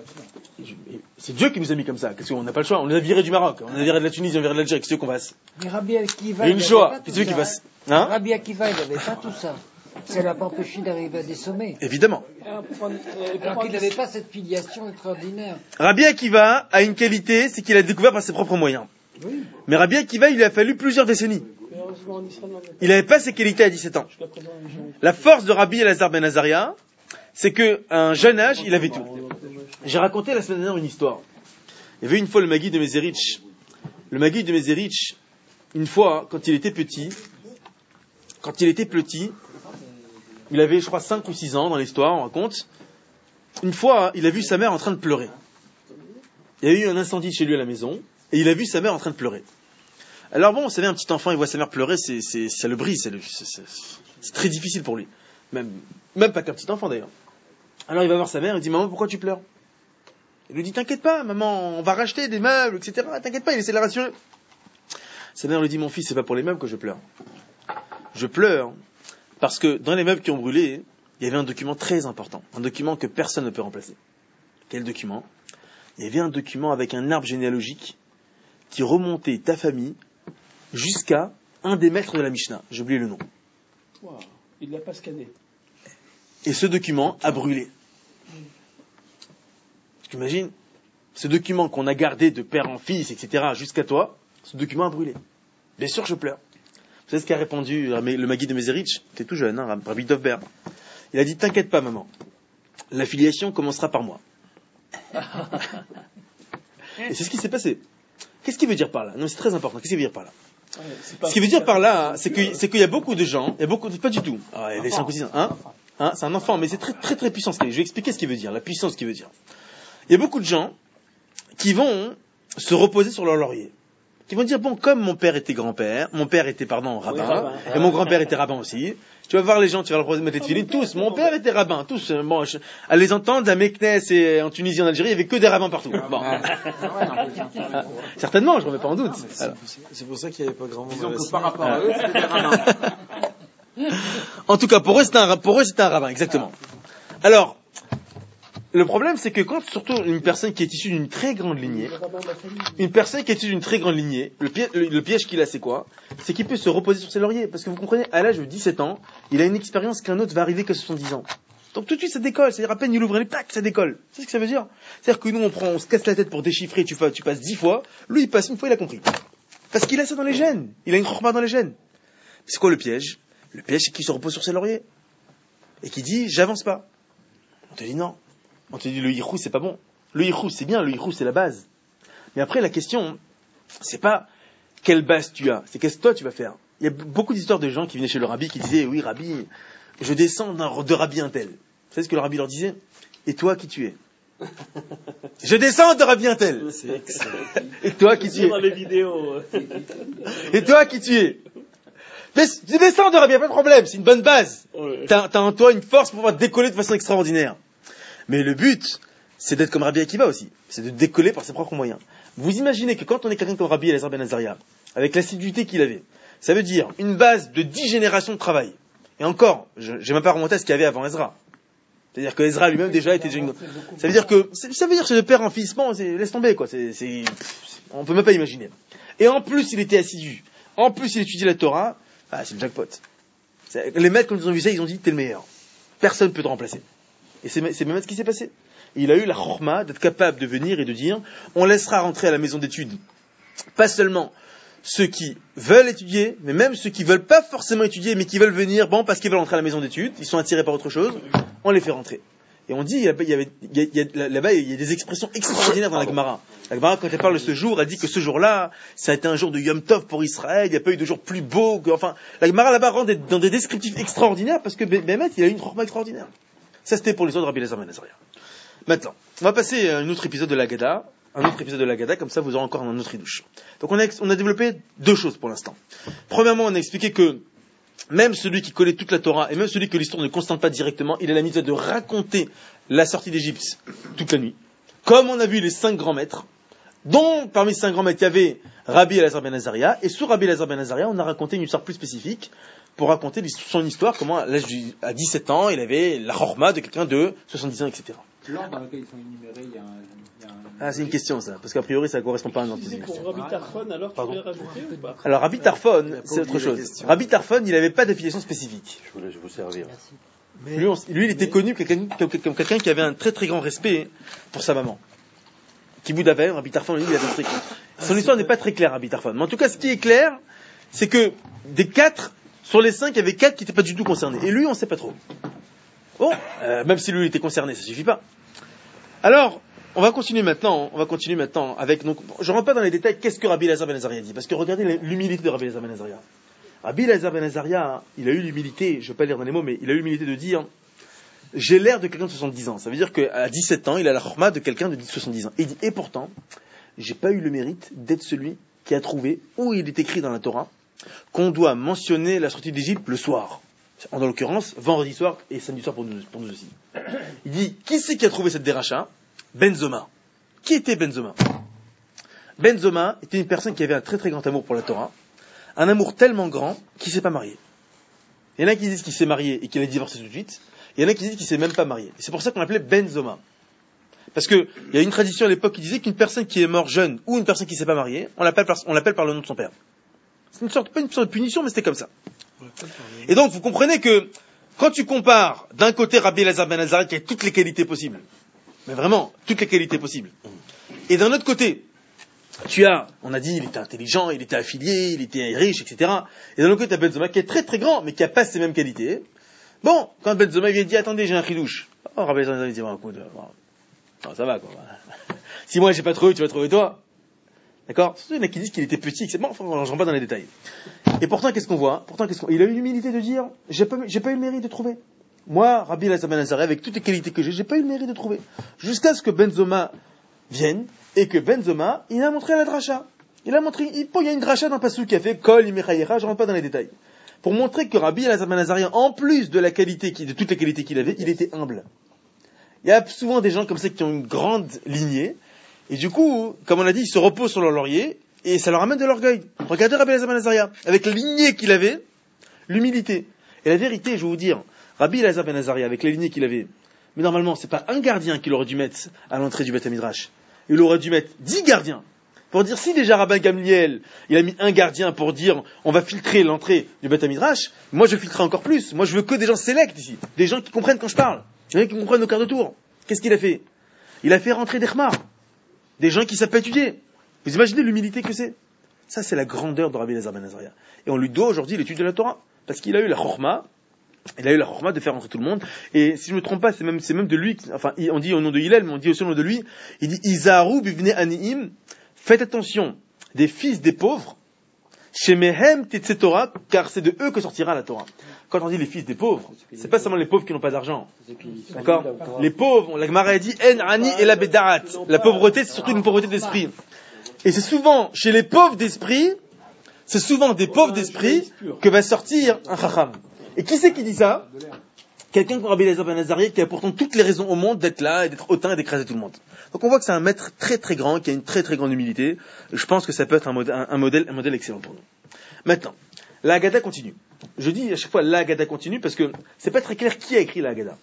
Speaker 1: C'est Dieu qui nous a mis comme ça. Qu'est-ce qu'on n'a pas le choix? On les a virés du Maroc, on les a virés de la Tunisie, on les a virés de l'Algérie. Qu'est-ce qu'on fasse?
Speaker 4: Mais Rabbi Akiva,
Speaker 1: il y a une Shoah. Qu'est-ce qu'il fasse? Hein?
Speaker 4: Rabbi Akiva, il n'avait pas tout ça. Ça l'a pas empêché d'arriver à des sommets.
Speaker 1: Évidemment.
Speaker 4: Alors qu'il n'avait pas cette filiation extraordinaire.
Speaker 1: Rabbi Akiva a une qualité, c'est qu'il a découvert par ses propres moyens. Oui. Mais Rabbi Akiva, il lui a fallu plusieurs décennies. Il n'avait pas ces qualités à dix-sept ans. La force de Rabbi Elazar ben Azaria, c'est qu'à un jeune âge, il avait tout. J'ai raconté la semaine dernière une histoire. Il y avait une fois le Maguide de Mezerich. Le Maguide de Mezerich, une fois, quand il était petit, quand il était petit, il avait, je crois, cinq ou six ans dans l'histoire, on raconte. Une fois, il a vu sa mère en train de pleurer. Il y a eu un incendie chez lui à la maison, et il a vu sa mère en train de pleurer. Alors bon, vous savez, un petit enfant, il voit sa mère pleurer, c'est, c'est, ça le brise, c'est, le, c'est, c'est, c'est très difficile pour lui. Même, même pas qu'un petit enfant d'ailleurs. Alors il va voir sa mère, il dit, maman, pourquoi tu pleures? Il lui dit, t'inquiète pas, maman, on va racheter des meubles, et cetera. T'inquiète pas, il essaie de la rassurer. Sa mère lui dit, mon fils, c'est pas pour les meubles que je pleure. Je pleure parce que dans les meubles qui ont brûlé, il y avait un document très important, un document que personne ne peut remplacer. Quel document? Il y avait un document avec un arbre généalogique qui remontait ta famille jusqu'à un des maîtres de la Mishnah. J'ai oublié le nom.
Speaker 3: Wow. Il ne l'a pas scanné.
Speaker 1: Et ce document a brûlé. Tu imagines? Ce document qu'on a gardé de père en fils, et cetera, jusqu'à toi, ce document a brûlé. Bien sûr, je pleure. Vous savez ce qu'a répondu le Maguide de Mezerich? C'était tout jeune, hein, Rabbi Dovber. Il a dit, t'inquiète pas, maman. La filiation commencera par moi. Et c'est ce qui s'est passé. Qu'est-ce qu'il veut dire par là? Non, c'est très important. Qu'est-ce qu'il veut dire par là? Ouais, ce qu'il veut dire par là, c'est, que, c'est qu'il y a beaucoup de gens, il y a beaucoup de, pas du tout. Ah, il y a des cinq ou six ans, hein? Hein? C'est un enfant, mais c'est très, très, très puissant. Je vais expliquer ce qu'il veut dire, la puissance qu'il veut dire. Il y a beaucoup de gens qui vont se reposer sur leur laurier. Qui vont dire, bon, comme mon père était grand-père, mon père était, pardon, rabbin, oui, rabbin. Et mon grand-père était rabbin aussi. Tu vas voir les gens, tu vas leur mettre les tefilines, tous. Mon père était rabbin, tous. Bon, je, à les entendre, à Meknes et en Tunisie, en Algérie, il n'y avait que des rabbins partout. Bon. Certainement, je ne remets pas en doute.
Speaker 5: C'est, c'est pour ça qu'il n'y avait pas grand monde.
Speaker 3: Disons que par rapport à eux, c'était des rabbins.
Speaker 1: En tout cas, pour eux, c'était un, pour eux, c'était un rabbin, exactement. Alors, le problème, c'est que quand, surtout, une personne qui est issue d'une très grande lignée, une personne qui est issue d'une très grande lignée, le piège, le, le piège qu'il a, c'est quoi? C'est qu'il peut se reposer sur ses lauriers. Parce que vous comprenez, à l'âge de dix-sept ans, il a une expérience qu'un autre va arriver qu'à soixante-dix ans. Donc tout de suite, ça décolle. C'est-à-dire, à peine il ouvre les plaques, ça décolle. C'est ce que ça veut dire? C'est-à-dire que nous, on prend, on se casse la tête pour déchiffrer, tu, tu passes dix fois, lui, il passe une fois, il a compris. Parce qu'il a ça dans les gènes. Il a une chorma dans les gènes. C'est quoi le piège? Le piège, c'est qu'il se repose sur ses lauriers. Et qu'il dit, j'avance pas. On te dit non. On te dit le yichou c'est pas bon. Le yichou c'est bien, le yichou c'est la base. Mais après la question, c'est pas quelle base tu as, c'est qu'est-ce que toi tu vas faire. Il y a beaucoup d'histoires de gens qui venaient chez le rabbi qui disaient oui rabbi, je descends d'un, de rabbi un tel. Vous savez ce que le rabbi leur disait? Et toi qui tu es? Je descends de rabbi un tel. Et toi qui tu es?
Speaker 3: Dans les vidéos.
Speaker 1: Et toi qui tu es? Mais tu descends de rabbi, pas de problème, c'est une bonne base. Ouais. T'as, t'as en toi une force pour pouvoir décoller de façon extraordinaire. Mais le but, c'est d'être comme Rabbi Akiva aussi. C'est de décoller par ses propres moyens. Vous imaginez que quand on est quelqu'un comme Rabbi Elazar ben Azaria, avec l'assiduité qu'il avait, ça veut dire une base de dix générations de travail. Et encore, je n'ai même pas remonté à ce qu'il y avait avant Ezra. C'est-à-dire que Ezra lui-même déjà était déjà une... Ça veut dire que, ça veut dire que c'est de père en fils. Bon, c'est, laisse tomber, quoi. C'est, c'est, on peut même pas imaginer. Et en plus, il était assidu. En plus, il étudiait la Torah. Ah, c'est le jackpot. C'est, les maîtres, quand ils ont vu ça, ils ont dit, t'es le meilleur. Personne ne peut te remplacer. Et c'est, c'est même ce qui s'est passé. Et il a eu la chorma d'être capable de venir et de dire, on laissera rentrer à la maison d'études, pas seulement ceux qui veulent étudier, mais même ceux qui veulent pas forcément étudier, mais qui veulent venir, bon, parce qu'ils veulent rentrer à la maison d'études, ils sont attirés par autre chose, on les fait rentrer. Et on dit, il y avait, il y avait, il y a, là-bas, il y a des expressions extraordinaires dans la Gemara. La Gemara, quand elle parle de ce jour, elle dit que ce jour-là, ça a été un jour de Yom Tov pour Israël, il n'y a pas eu de jour plus beau que, enfin, la Gemara là-bas rend des, dans des descriptifs extraordinaires parce que Bémet, il a eu une chorma extraordinaire. Ça, c'était pour les autres Rabbi Elazar ben Azaria. Maintenant, on va passer à un autre épisode de l'Agada, un autre épisode de l'Agada, comme ça vous aurez encore un autre idouche. Donc on a, on a développé deux choses pour l'instant. Premièrement, on a expliqué que même celui qui connaît toute la Torah, et même celui que l'histoire ne constate pas directement, il a la mise de raconter la sortie d'Égypte toute la nuit. Comme on a vu les cinq grands maîtres, dont parmi ces cinq grands maîtres, il y avait Rabbi Elazar ben Azaria, et sur Rabbi Elazar ben Azaria, on a raconté une histoire plus spécifique, pour raconter son histoire, comment à l'âge à dix-sept ans, il avait la chorma de quelqu'un de soixante-dix ans, et cetera.
Speaker 3: L'ordre dans lequel ils sont énumérés, il y a un... Il y a un...
Speaker 1: Ah, c'est une question, ça, parce qu'a priori, ça ne correspond pas à un ordre.
Speaker 3: Si c'est pour Rabbi Tarfon, alors tu voulais rajouter ou pas?
Speaker 1: Alors, Rabbi Tarfon, c'est autre chose. Rabbi Tarfon, il n'avait pas d'affiliation spécifique.
Speaker 2: Je voulais vous servir.
Speaker 1: Mais... Lui, on, lui, il était connu comme quelqu'un, comme, comme quelqu'un qui avait un très très grand respect pour sa maman. Kiboud Aver, Rabbi Tarfon, lui, il avait un très... Son histoire n'est pas très claire, Rabbi Tarfon. Mais en tout cas, ce qui est clair, c'est que des quatre, sur les cinq, il y avait quatre qui n'étaient pas du tout concernés. Et lui, on ne sait pas trop. Bon, euh, même si lui il était concerné, ça suffit pas. Alors, on va continuer maintenant, on va continuer maintenant avec, donc, je rentre pas dans les détails, qu'est-ce que Rabbi Elazar ben Azaria dit, parce que regardez l'humilité de Rabbi Elazar ben Azaria. Rabbi Elazar ben Azaria, il a eu l'humilité, je ne vais pas lire dans les mots, mais il a eu l'humilité de dire, j'ai l'air de quelqu'un de soixante-dix ans. Ça veut dire qu'à dix-sept ans, il a la chorma de quelqu'un de soixante-dix ans. Et il dit, et pourtant, j'ai pas eu le mérite d'être celui qui a trouvé, où il est écrit dans la Torah, qu'on doit mentionner la sortie d'Égypte le soir. En l'occurrence, vendredi soir et samedi soir pour nous, pour nous aussi. Il dit, qui c'est qui a trouvé cette déracha? Benzoma. Qui était Benzoma? Benzoma était une personne qui avait un très très grand amour pour la Torah, un amour tellement grand qu'il ne s'est pas marié. Il y en a qui disent qu'il s'est marié et qu'il a divorcé tout de suite, il y en a qui disent qu'il ne s'est même pas marié. Et c'est pour ça qu'on l'appelait Benzoma. Parce qu'il y a une tradition à l'époque qui disait qu'une personne qui est morte jeune ou une personne qui ne s'est pas mariée, on l'appelle par, on l'appelle par le nom de son père. C'est une sorte, pas une sorte de punition, mais c'était comme ça. Et donc vous comprenez que quand tu compares d'un côté Rabbi Elazar ben Azaria qui a toutes les qualités possibles, mais vraiment toutes les qualités possibles, et d'un autre côté tu as, on a dit, il était intelligent, il était affilié, il était riche, et cetera. Et d'un autre côté tu as Benzoma qui est très très grand, mais qui n'a pas ces mêmes qualités. Bon, quand Benzoma vient dire attendez j'ai un chidouche, oh Rabbi Elazar ben Azaria dit bon, écoute, bon, non, ça va quoi. Si moi j'ai pas trouvé, tu vas trouver toi. D'accord? Surtout, il y en a qui disent qu'il était petit, c'est bon, enfin, je rentre pas dans les détails. Et pourtant, qu'est-ce qu'on voit? Pourtant, qu'est-ce qu'on... Il a eu l'humilité de dire, j'ai pas, j'ai pas eu le mérite de trouver. Moi, Rabbi Elazar ben Azaria, avec toutes les qualités que j'ai, j'ai pas eu le mérite de trouver. Jusqu'à ce que Benzoma vienne, et que Benzoma, il a montré la dracha. Il a montré, il, il y a une dracha dans Passou qui a fait, Kol, Imechayecha, je rentre pas dans les détails. Pour montrer que Rabbi Elazar ben Azaria, en plus de la qualité, de toutes les qualités qu'il avait, il était humble. Il y a souvent des gens comme ça qui ont une grande lignée, et du coup, comme on l'a dit, ils se reposent sur leur laurier, et ça leur amène de l'orgueil. Regardez Rabbi Elazar ben Azaria, avec la lignée qu'il avait, l'humilité. Et la vérité, je vais vous dire, Rabbi Elazar ben Azaria, avec la lignée qu'il avait, mais normalement, c'est pas un gardien qu'il aurait dû mettre à l'entrée du Beth Midrash. Il aurait dû mettre dix gardiens. Pour dire, si déjà Rabbi Gamliel, il a mis un gardien pour dire, on va filtrer l'entrée du Beth Midrash, moi je filtrerai encore plus. Moi je veux que des gens sélects ici. Des gens qui comprennent quand je parle. Des gens qui comprennent au quart de tour. Qu'est-ce qu'il a fait? Il a fait rentrer des khmar. Des gens qui savent pas étudier. Vous imaginez l'humilité que c'est? Ça, c'est la grandeur de Rabbi Elazar ben Azaria. Et on lui doit aujourd'hui l'étude de la Torah. Parce qu'il a eu la chorma, il a eu la chorma de faire rentrer tout le monde. Et si je ne me trompe pas, c'est même, c'est même de lui, enfin, on dit au nom de Hillel, mais on dit aussi au nom de lui, il dit, Izaharu bivnei aniim, faites attention des fils des pauvres, chez Mehem Tetse Torah, car c'est de eux que sortira la Torah. Quand on dit les fils des pauvres, c'est pas seulement les pauvres qui n'ont pas d'argent. D'accord? Les pauvres, la Gemara a dit, En ani et la bedarat. La pauvreté, c'est surtout une pauvreté d'esprit. Et c'est souvent, chez les pauvres d'esprit, c'est souvent des pauvres d'esprit que va sortir un chacham. Et qui c'est qui dit ça? Quelqu'un comme Rabbi Elazar ben Azaria qui a pourtant toutes les raisons au monde d'être là et d'être hautain et d'écraser tout le monde. Donc on voit que c'est un maître très très grand, qui a une très très grande humilité. Et je pense que ça peut être un modèle, un, un modèle, un modèle excellent pour nous. Maintenant, la Haggadah continue. Je dis à chaque fois la Haggadah continue parce que c'est pas très clair qui a écrit la Haggadah.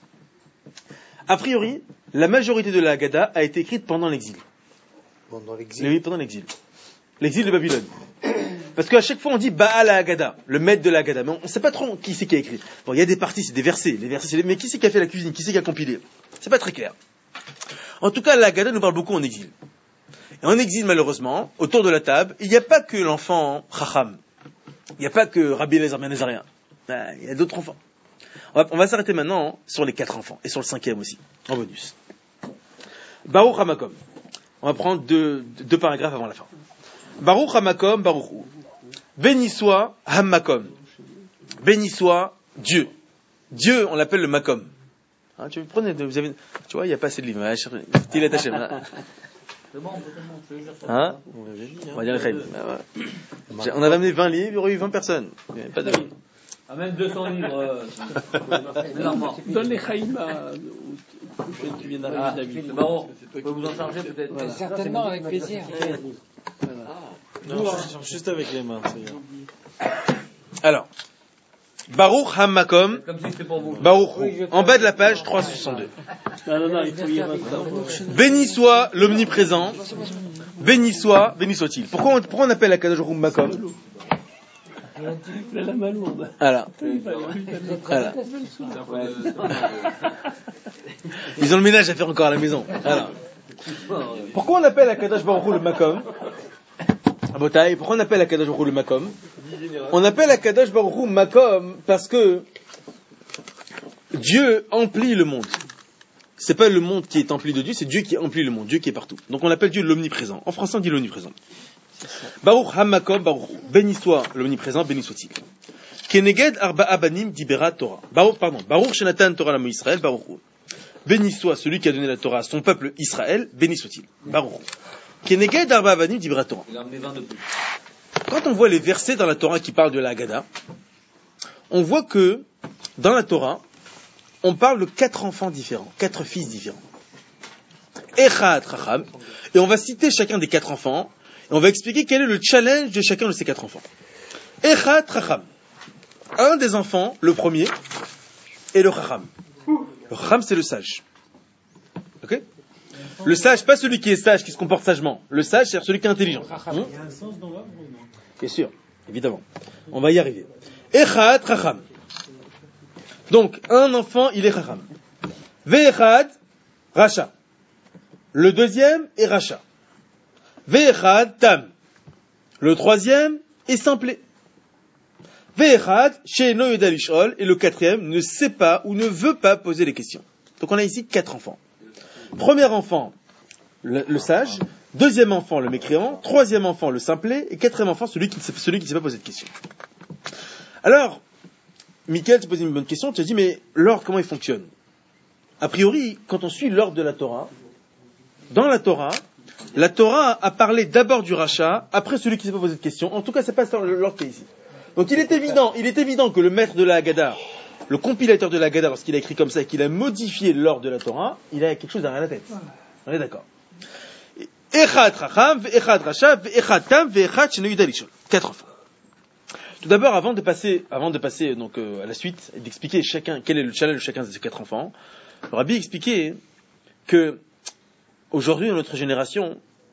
Speaker 1: A priori, la majorité de la Haggadah a été écrite pendant l'exil.
Speaker 5: Pendant l'exil.
Speaker 1: Oui, pendant l'exil. L'exil de Babylone. Parce qu'à chaque fois on dit Baal la Haggadah, le maître de la Haggadah. Mais on ne sait pas trop qui c'est qui a écrit. Bon, il y a des parties, c'est des versets. Les versets, c'est les... Mais qui c'est qui a fait la cuisine? Qui c'est qui a compilé? C'est pas très clair. En tout cas, la Haggadah nous parle beaucoup en exil. Et en exil, malheureusement, autour de la table, il n'y a pas que l'enfant Chacham. Il n'y a pas que Rabbi Elazar ben Azaria. Il y a d'autres enfants. On va, on va s'arrêter maintenant sur les quatre enfants. Et sur le cinquième aussi, en bonus. Baruch HaMakom. On va prendre deux, deux paragraphes avant la fin. Baruch HaMakom, Baruch Hu. Béni soit HaMakom. Béni soit Dieu. Dieu, on l'appelle le Makom. Hein, tu prenez, vous avez, tu vois, il n'y a pas assez de livres. Il est attaché. Hein? On va dire le Chaim. On avait amené vingt livres, il y aurait eu vingt personnes. Il n'y avait pas de...
Speaker 6: Ah, même deux cents livres.
Speaker 3: Donne les Chaim aux qui viennent d'arriver d'habitude.
Speaker 6: C'est marrant. On peut vous en charger peut-être.
Speaker 4: Voilà. Certainement, avec plaisir.
Speaker 5: Non, juste avec les mains.
Speaker 1: Alors, Baruch HaMakom,
Speaker 6: Comme si c'était pour vous.
Speaker 1: Baruch Hu, en bas de la page trois cent soixante-deux.
Speaker 3: Non, non, non, il faut y aller.
Speaker 1: Béni soit l'omniprésent, béni soit, béni soit-il. Pourquoi on, pourquoi on appelle Akadosh Baruch Hu Makom?
Speaker 3: Il a la main lourde.
Speaker 1: Voilà. Voilà. Ils ont le ménage à faire encore à la maison. Voilà. Pourquoi on appelle Akadosh Baruch Hu le Makom? Rabotai, pourquoi on appelle Akadosh Baruch Hu le Makom? On appelle Akadosh Baruch Hu Makom parce que Dieu emplit le monde. C'est pas le monde qui est empli de Dieu, c'est Dieu qui emplit le monde, Dieu qui est partout. Donc on appelle Dieu l'omniprésent. En français on dit l'omniprésent. Baruch Hamakom, Baruch, béni soit l'omniprésent, béni soit-il. Keneged arba abanim dibera Torah. Baruch, pardon, Baruch Shenatan Torah l'amo Israël, Baruch. Béni soit celui qui a donné la Torah à son peuple Israël, béni soit-il. Baruch. Keneged arba abanim dibera Torah. Quand on voit les versets dans la Torah qui parlent de la Haggadah, on voit que dans la Torah, on parle de quatre enfants différents, quatre fils différents. Echad Chacham, et on va citer chacun des quatre enfants, et on va expliquer quel est le challenge de chacun de ces quatre enfants. Echad Chacham. Un des enfants, le premier, est le Chacham. Le Chacham, c'est le sage. Ok? Le sage, pas celui qui est sage, qui se comporte sagement. Le sage, c'est celui qui est intelligent.
Speaker 5: Il y a un sens dans l'ordre ou non?
Speaker 1: Bien sûr, évidemment. On va y arriver. Echad Chacham. Donc, un enfant, il est Chacham. Ve'echad, Racha. Le deuxième est Racha. Ve'echad, Tam. Le troisième est simplé. Ve'echad, She'eno Yoda Lish'ol. Et le quatrième ne sait pas ou ne veut pas poser les questions. Donc, on a ici quatre enfants. Premier enfant, le, le sage. Deuxième enfant, le mécréant. Troisième enfant, le simplé. Et quatrième enfant, celui qui ne sait, sait pas poser de questions. Alors, Michael, tu posé une bonne question, tu as dit, mais l'ordre, comment il fonctionne? A priori, quand on suit l'ordre de la Torah, dans la Torah, la Torah a parlé d'abord du rachat, après celui qui ne s'est pas posé de questions. En tout cas, c'est pas l'ordre qui est ici. Donc il est évident, il est évident que le maître de la Haggadah, le compilateur de la Haggadah, lorsqu'il a écrit comme ça et qu'il a modifié l'ordre de la Torah, il a quelque chose derrière la tête. On est d'accord. Echad Chacham, Echad Racha, Echad Tam, Echad She'eno Yoda Lish'ol. Quatre enfants. Tout d'abord, avant de passer, avant de passer donc euh, à la suite et d'expliquer chacun quel est le challenge de chacun de ces quatre enfants, le Rabbi expliquait que aujourd'hui dans notre génération,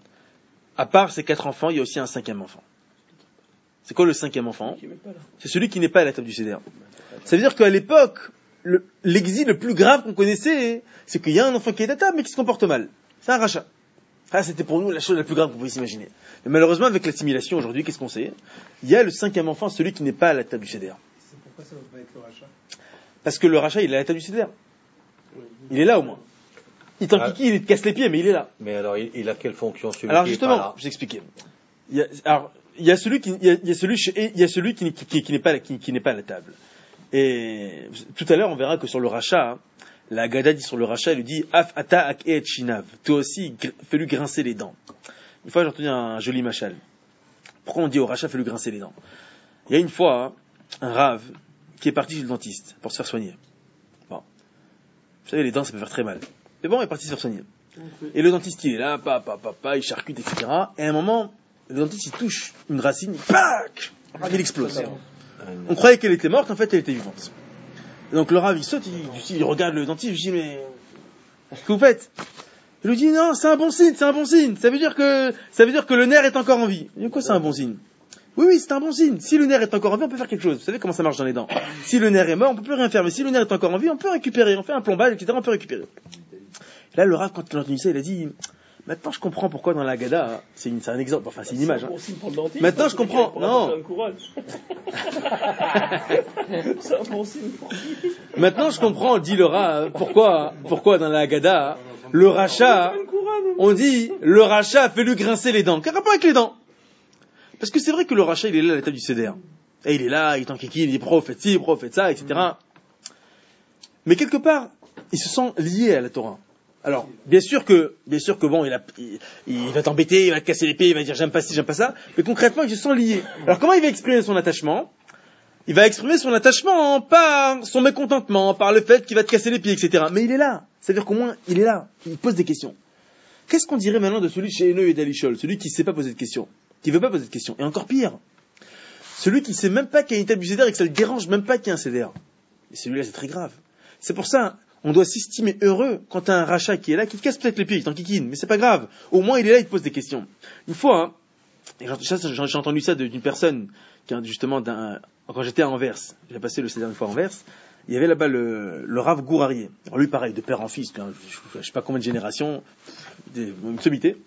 Speaker 1: à part ces quatre enfants, il y a aussi un cinquième enfant. C'est quoi le cinquième enfant? C'est celui qui n'est pas à la table du Seder. Ça veut dire qu'à l'époque, le, l'exil le plus grave qu'on connaissait, c'est qu'il y a un enfant qui est à table mais qui se comporte mal. C'est un rachat. Ah, c'était pour nous la chose la plus grave qu'on pouvait s'imaginer. Mais malheureusement, avec l'assimilation aujourd'hui, qu'est-ce qu'on sait? Il y a le cinquième enfant, celui qui n'est pas à la table du Seder.
Speaker 5: C'est pourquoi ça ne va pas être le rachat?
Speaker 1: Parce que le rachat, il est à la table du Seder. Il est là au moins. Il t'enquiquille, il te casse les pieds, mais il est là.
Speaker 2: Mais alors, il, il a quelle fonction celui
Speaker 1: Alors
Speaker 2: qui
Speaker 1: justement,
Speaker 2: est pas là?
Speaker 1: je vais expliquer. Il y a, alors, il y a celui qui, il y a, il y a celui, il y a celui qui, qui, qui, qui n'est pas, qui, qui n'est pas à la table. Et tout à l'heure, on verra que sur le rachat, hein, la Haggadah dit sur le rachat, elle lui dit Af ata ak et shinav. Toi aussi, gr- fais-lui grincer les dents. Une fois, j'ai entendu un joli machal. Pourquoi on dit au rachat, fais-lui grincer les dents? Il y a une fois, hein, un rave qui est parti chez le dentiste pour se faire soigner. Bon. Vous savez, les dents, ça peut faire très mal. Mais bon, il est parti se faire soigner. Et le dentiste, il est là, pa, pa, pa, pa, il charcute, et cetera. Et à un moment, le dentiste, il touche une racine, pac, il explose. On croyait qu'elle était morte, en fait, elle était vivante. Et donc le rave, il saute, il, il regarde le dentiste, il dit, mais qu'est-ce que vous faites? Il lui dit, non, c'est un bon signe, c'est un bon signe. Ça veut dire que, ça veut dire que le nerf est encore en vie. Il dit, quoi, c'est un bon signe? Oui, oui, c'est un bon signe. Si le nerf est encore en vie, on peut faire quelque chose. Vous savez comment ça marche dans les dents. Si le nerf est mort, on peut plus rien faire. Mais si le nerf est encore en vie, on peut récupérer. On fait un plombage, et cetera. On peut récupérer. Là, le rave, quand il a entendu ça, il a dit, maintenant je comprends pourquoi dans la Haggadah, c'est, une, c'est un exemple, enfin c'est une image. Hein. Maintenant je comprends. Non.
Speaker 3: C'est un bon signe pour qui?
Speaker 1: Maintenant je comprends, dit le rave, pourquoi, pourquoi dans la Haggadah, le rachat, on dit, le rachat fait lui grincer les dents. Quel rapport avec les dents? Parce que c'est vrai que le rachat, il est là à la table du Seder. Et il est là, il est en kiki, il dit, pro, faites ci, pro, faites ça, et cetera. Mais quelque part, il se sent lié à la Torah. Alors, bien sûr que, bien sûr que bon, il, a, il, il va t'embêter, il va te casser les pieds, il va dire j'aime pas ci, j'aime pas ça, mais concrètement, il se sent lié. Alors, comment il va exprimer son attachement? Il va exprimer son attachement par son mécontentement, par le fait qu'il va te casser les pieds, et cetera. Mais il est là. C'est-à-dire qu'au moins, il est là. Il pose des questions. Qu'est-ce qu'on dirait maintenant de celui chez She'eno Yoda Lish'ol, celui qui ne sait pas poser de questions, qui veut pas poser de questions? Et encore pire, celui qui sait même pas qu'il y a une table du Seder et que ça le dérange même pas qu'il y ait un Seder. Et celui-là, c'est très grave. C'est pour ça, on doit s'estimer heureux quand tu as un rachat qui est là, qui te casse peut-être les pieds, qui t'enquiquine, mais c'est pas grave. Au moins, il est là, il te pose des questions. Une fois, hein, et j'ai entendu ça d'une personne qui, justement, d'un, quand j'étais à Anvers, j'ai passé le Seder une fois à Anvers, il y avait là-bas le, le Rav Gourarié. Alors lui, pareil, de père en fils, je ne sais pas combien de générations, une sommité.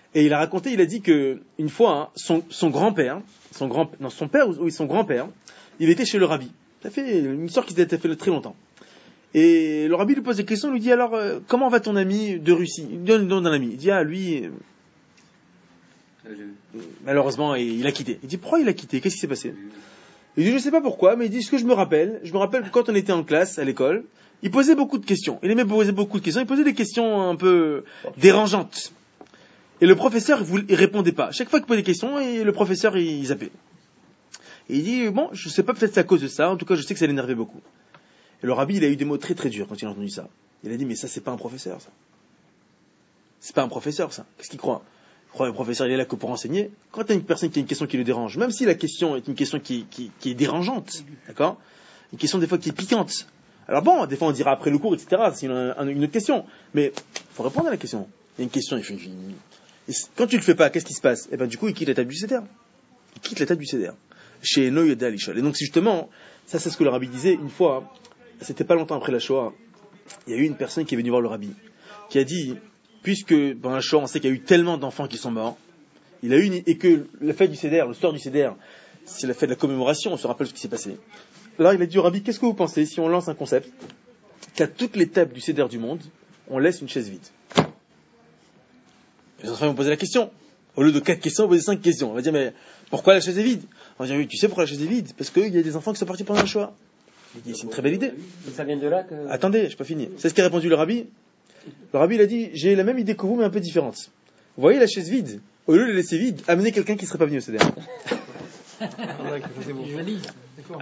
Speaker 1: Et il a raconté, il a dit que une fois, hein, son, son grand-père, son grand, non, son père, oui, son grand-père, il était chez le rabbi. Ça fait une histoire qui s'était fait très longtemps. Et le rabbi lui pose des questions, il lui dit alors, euh, comment va ton ami de Russie? Il donne le nom d'un ami. Il dit, ah, lui, euh, malheureusement, il a quitté. Il dit, pourquoi il a quitté? Qu'est-ce qui s'est passé? Il dit, je sais pas pourquoi, mais il dit, ce que je me rappelle, je me rappelle que quand on était en classe, à l'école, il posait beaucoup de questions. Il aimait poser beaucoup de questions. Il posait des questions un peu dérangeantes. Et le professeur, il répondait pas. Chaque fois qu'il posait des questions, et le professeur, il zappait. Et il dit, bon, je sais pas, peut-être c'est à cause de ça. En tout cas, je sais que ça l'énervait beaucoup. Et le rabbi, il a eu des mots très très durs quand il a entendu ça. Il a dit, mais ça, c'est pas un professeur, ça. C'est pas un professeur, ça. Qu'est-ce qu'il croit? Il croit que le professeur, il est là que pour enseigner. Quand tu as une personne qui a une question qui le dérange, même si la question est une question qui, qui, qui est dérangeante, d'accord? Une question des fois qui est piquante. Alors bon, des fois on dira après le cours, et cetera. C'est une, une autre question. Mais il faut répondre à la question. Il y a une question, il faut une... Et quand tu le fais pas, qu'est-ce qui se passe? Eh ben du coup, il quitte la table du Seder. Il quitte la table du Seder. Chez Eno Yoda Alishol. Et donc justement, ça c'est ce que le rabbi disait une fois. C'était pas longtemps après la Shoah. Il y a eu une personne qui est venue voir le rabbi, qui a dit, puisque pendant la Shoah, on sait qu'il y a eu tellement d'enfants qui sont morts, il a eu une... et que la fête du Seder, le soir du Seder, c'est la fête de la commémoration. On se rappelle ce qui s'est passé. Alors il a dit au rabbi, qu'est-ce que vous pensez si on lance un concept qu'à toutes les tables du Seder du monde, on laisse une chaise vide? Les enfants vont poser la question. Au lieu de quatre questions, on va poser cinq questions. On va dire, mais pourquoi la chaise est vide? On va dire, oui, tu sais pourquoi la chaise est vide? Parce qu'il y a des enfants qui sont partis pendant le Shoah. Il dit, c'est une très belle idée.
Speaker 6: Ça vient de là que...
Speaker 1: Attendez, je n'ai pas fini. C'est ce qu'a répondu le rabbi. Le rabbi, il a dit, j'ai la même idée que vous, mais un peu différente. Vous voyez la chaise vide? Au lieu de la laisser vide, amenez quelqu'un qui ne serait pas venu au Seder.
Speaker 3: Joli. D'accord.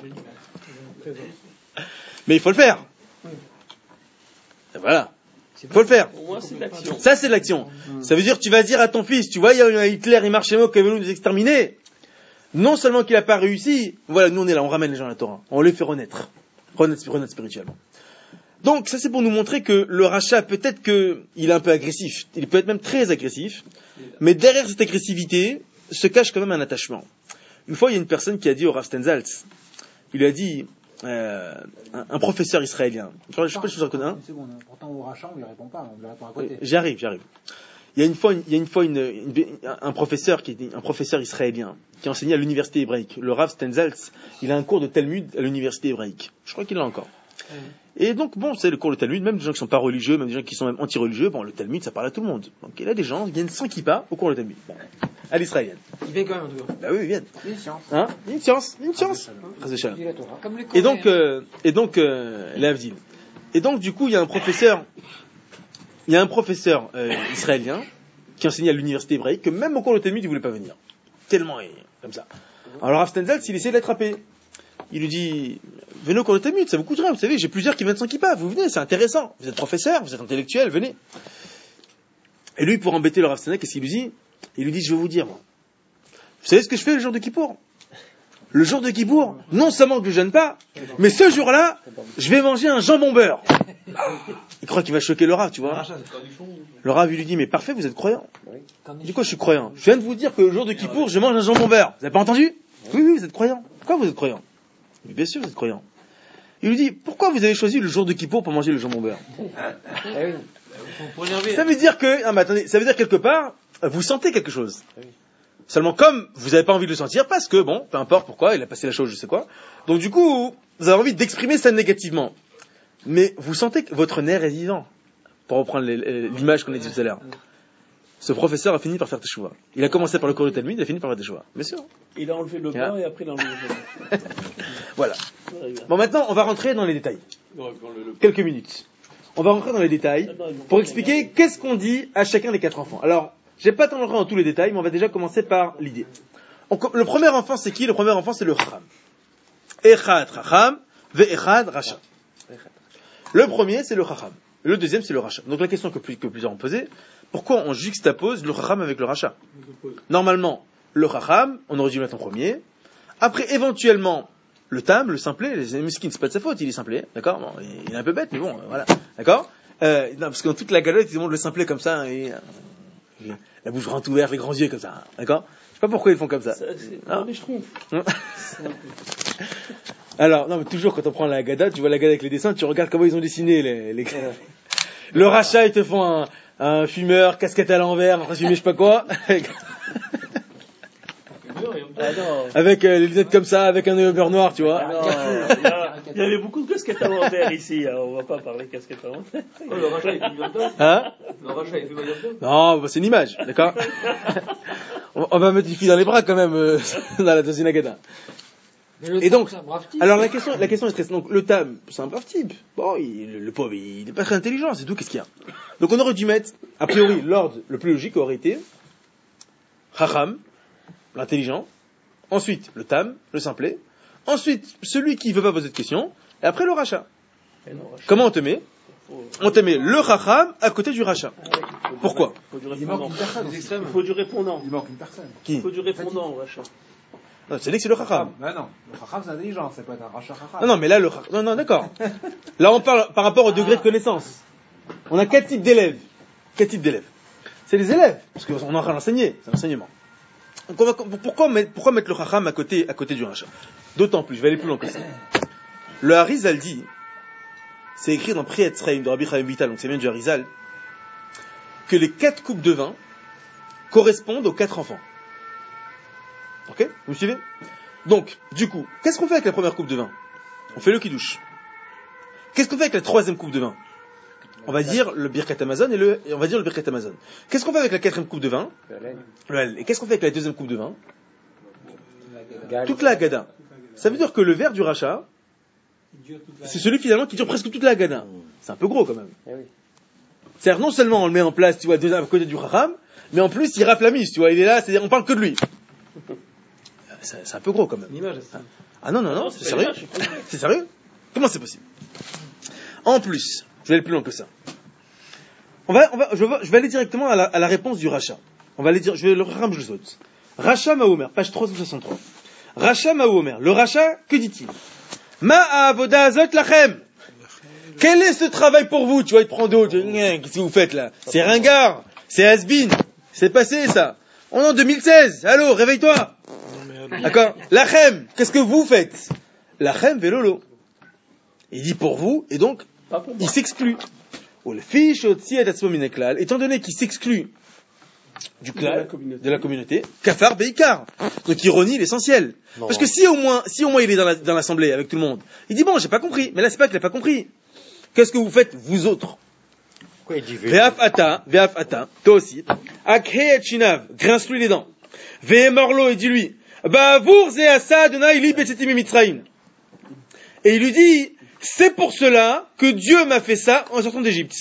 Speaker 1: Mais il faut le faire. Et voilà. Il faut le faire.
Speaker 3: Au moins, c'est de l'action.
Speaker 1: Ça, c'est de l'action. Ça veut dire que tu vas dire à ton fils, tu vois, il y a Hitler, il marche chez moi, qui veut nous exterminer. Non seulement qu'il n'a pas réussi, voilà, nous on est là, on ramène les gens à la Torah. On les fait renaître. Renaître, renaître spirituellement. Donc, ça c'est pour nous montrer que le rachat, peut-être qu'il est un peu agressif. Il peut être même très agressif. Mais derrière cette agressivité, se cache quand même un attachement. Une fois, il y a une personne qui a dit au Rav Stenzaltz, il lui a dit, euh, un, un professeur israélien. Je ne sais pas si vous en connaissez un.
Speaker 7: Une seconde, pourtant au rachat, on ne lui répond pas, on lui répond à côté.
Speaker 1: J'y arrive, j'y arrive. Il y a une fois, une, il y a une fois une, une, un professeur qui est un professeur israélien qui enseignait à l'université hébraïque. Le Rav Stenzaltz, il a un cours de Talmud à l'université hébraïque. Je crois qu'il l'a encore. Oui. Et donc, bon, c'est le cours de Talmud, même des gens qui sont pas religieux, même des gens qui sont même anti-religieux, bon, le Talmud, ça parle à tout le monde. Donc, il y a des gens qui viennent sans kippa au cours de Talmud. Bon, à l'israélienne.
Speaker 7: Il vient quand même, en tout cas.
Speaker 1: Bah oui, ils viennent.
Speaker 7: Une science.
Speaker 1: Hein? Une science, une science.
Speaker 7: Comme les
Speaker 1: et donc, euh, et donc, euh, l'Avdil. Et donc, du coup, il y a un professeur, il y a un professeur, euh, israélien, qui enseignait à l'université hébraïque, que même au cours de Talmud, il voulait pas venir. Tellement, il, comme ça. Alors, Rav Stenzaltz, il essaie de l'attraper. Il lui dit, venez au cours de Talmud, ça vous coûtera, vous savez, j'ai plusieurs qui viennent sans kippa, vous venez, c'est intéressant. Vous êtes professeur, vous êtes intellectuel, venez. Et lui, pour embêter le Rav Stenzaltz, qu'est-ce qu'il lui dit? Il lui dit, je vais vous dire, moi. Vous savez ce que je fais le jour de Kippour? Le jour de Kippour, non seulement que je jeûne pas, mais ce jour-là, je vais manger un jambon beurre. Il croit qu'il va choquer le Rav, tu vois. Le Rav, il lui dit, mais parfait, vous êtes croyant. Il dit quoi, je suis croyant? Je viens de vous dire que le jour de Kippour, je mange un jambon beurre. Vous n'avez pas entendu? Oui, oui, vous êtes croyant. Pourquoi vous êtes croyant? Mais bien sûr, vous êtes croyant. Il lui dit, pourquoi vous avez choisi le jour de Kippour pour manger le jambon beurre? Ça veut dire que, ah, mais attendez, ça veut dire quelque part, vous sentez quelque chose. Seulement, comme vous n'avez pas envie de le sentir, parce que, bon, peu importe pourquoi, il a passé la chose, je sais quoi. Donc, du coup, vous avez envie d'exprimer ça négativement. Mais vous sentez que votre nerf est vivant. Pour reprendre l'image qu'on a dit tout à l'heure. Ce professeur a fini par faire teshuva. Il a commencé par le cours de Talmud, il a fini par faire teshuva. Bien sûr.
Speaker 3: Il a enlevé le beurre et après il a enlevé le beurre.
Speaker 1: Voilà. Bon, maintenant, on va rentrer dans les détails. Quelques minutes. On va rentrer dans les détails pour expliquer qu'est-ce qu'on dit à chacun des quatre enfants. Alors, je vais pas t'en rentrer dans tous les détails, mais on va déjà commencer par l'idée. On, le premier enfant, c'est qui? Le premier enfant, c'est le Chacham. Echad Chacham, Ve'echad Rasha. Le premier, c'est le Chacham. Le deuxième, c'est le Rasha. Donc la question que, que plusieurs ont posée, pourquoi on juxtapose le Chacham avec le Rasha? Normalement, le Chacham, on aurait dû le mettre en premier. Après, éventuellement, le Tam, le simplet, les miskines, c'est pas de sa faute, il est simplet, d'accord? Bon, il est un peu bête, mais bon, voilà, d'accord? Euh, non, parce que dans toute la galotte, ils montrent le simplet comme ça, et, euh, la bouche grande ouverte, les grands yeux comme ça, d'accord? Je sais pas pourquoi ils font comme ça.
Speaker 3: ça c'est non, mais je trouve.
Speaker 1: Alors, non, mais toujours quand on prend la Haggadah, tu vois la Haggadah avec les dessins, tu regardes comment ils ont dessiné les, les... Le Racha, ils te font un, un fumeur, casquette à l'envers, en train de fumer je sais pas quoi, avec,
Speaker 3: Ah non.
Speaker 1: avec euh, les lunettes comme ça, avec un œil au beurre noir, tu vois.
Speaker 3: Ah non, il y a- il y avait beaucoup de casquettes à l'envers ici, alors on va pas parler casquettes à l'envers.
Speaker 6: Oh, le rachat, il fait du hot-dog.
Speaker 1: Hein?
Speaker 6: Le rachat, il fait du hot-dog.
Speaker 1: Non, bah, c'est une image, d'accord. on, on va mettre une fille dans les bras quand même, euh, dans la dans une agada. Et donc, alors la question, la question est très simple. Donc le Tam, c'est un brave type. Bon, il, le, le pauvre, il n'est pas très intelligent, c'est tout. Qu'est-ce qu'il y a? Donc on aurait dû mettre, a priori, l'ordre le plus logique aurait été Chacham, l'intelligent. Ensuite, le Tam, le simplet. Ensuite, celui qui veut pas poser de questions. Et après, le Racha.
Speaker 3: Et non, rachat.
Speaker 1: Comment on te met? On te met le Chacham à côté du Racha. Pourquoi?
Speaker 3: Il faut du
Speaker 7: Il manque
Speaker 3: répondant.
Speaker 7: une personne.
Speaker 6: Les extrêmes.
Speaker 3: Il faut du répondant.
Speaker 7: Il manque une personne.
Speaker 1: Qui?
Speaker 3: Il faut du répondant au rachat.
Speaker 1: Non, c'est dit que c'est le Chacham.
Speaker 7: Ah, non. Le Chacham, c'est intelligent. C'est pas un rachat Chacham.
Speaker 1: Non, non, mais là, le Chacham. Non, non, d'accord. Là, on parle par rapport au degré de connaissance. On a quatre types d'élèves. Quatre types d'élèves. C'est les élèves, parce qu'on est en train d'enseigner, c'est l'enseignement. Donc on va, pourquoi, mettre, pourquoi mettre le Chacham à côté, à côté du Racha? D'autant plus, je vais aller plus loin que ça. Le Harizal dit, c'est écrit dans Pri Etzraim de Rabbi Chaim Vital, donc c'est bien du Harizal, que les quatre coupes de vin correspondent aux quatre enfants. Ok? Vous me suivez? Donc, du coup, qu'est-ce qu'on fait avec la première coupe de vin? On fait le kiddush. Qu'est-ce qu'on fait avec la troisième coupe de vin? On va dire le Birkat Hamazon et le, et on va dire le Birkat Hamazon. Qu'est-ce qu'on fait avec la quatrième coupe de vin? Le Hallel. Et qu'est-ce qu'on fait avec la deuxième coupe de vin? Toute la Haggadah. Ça veut dire que le verre du Racha, c'est celui finalement qui dure presque toute la Haggadah. C'est un peu gros quand même. C'est-à-dire non seulement on le met en place, tu vois, à côté du Chacham, mais en plus il rafle la mise, tu vois, il est là, c'est-à-dire on parle que de lui. C'est, c'est un peu gros quand même.
Speaker 6: Une image, ça.
Speaker 1: Ah non, non, non,
Speaker 3: Non,
Speaker 1: c'est
Speaker 3: c'est pas
Speaker 1: sérieux?
Speaker 3: une image,
Speaker 1: C'est sérieux? Comment c'est possible? En plus, je vais aller plus loin que ça. On va, on va, je, vais, je vais aller directement à la, à la réponse du Racha. On va aller dire, je vais le Ram, je le saute. Racha Mahomer, page trois cent soixante-trois. Racha Mahomer, le Racha, que dit-il? Ma avoda azot lachem. Quel est ce travail pour vous? Tu vois, il te prend de haut. Qu'est-ce que vous faites là? C'est ringard, c'est has-been, c'est passé ça. On est en deux mille seize. Allô, réveille-toi. D'accord? Lachem, qu'est-ce que vous faites? Lachem velolo. Il dit pour vous, et donc,
Speaker 3: Pas pour moi.
Speaker 1: il s'exclut. Ou le fiche otsi et atzmo min haklal, étant donné qu'il s'exclut du
Speaker 3: De la
Speaker 1: klal,
Speaker 3: communauté.
Speaker 1: de la communauté, kafar beikar. Donc il renie l'essentiel. Parce que si au moins, si au moins il est dans, la, dans l'assemblée avec tout le monde, il dit bon, j'ai pas compris. Mais là, c'est pas qu'il a pas compris. Qu'est-ce que vous faites, vous autres?
Speaker 2: Pourquoi il dit vélo?
Speaker 1: Ve'af ata, ve'af ata, toi aussi. Akhe et chinav, grince-lui les dents. Ve'emorlo, et dis-lui, ba'avour ze asa adonai li betzetim mitzrayim. Et il lui dit, c'est pour cela que Dieu m'a fait ça en sortant d'Égypte.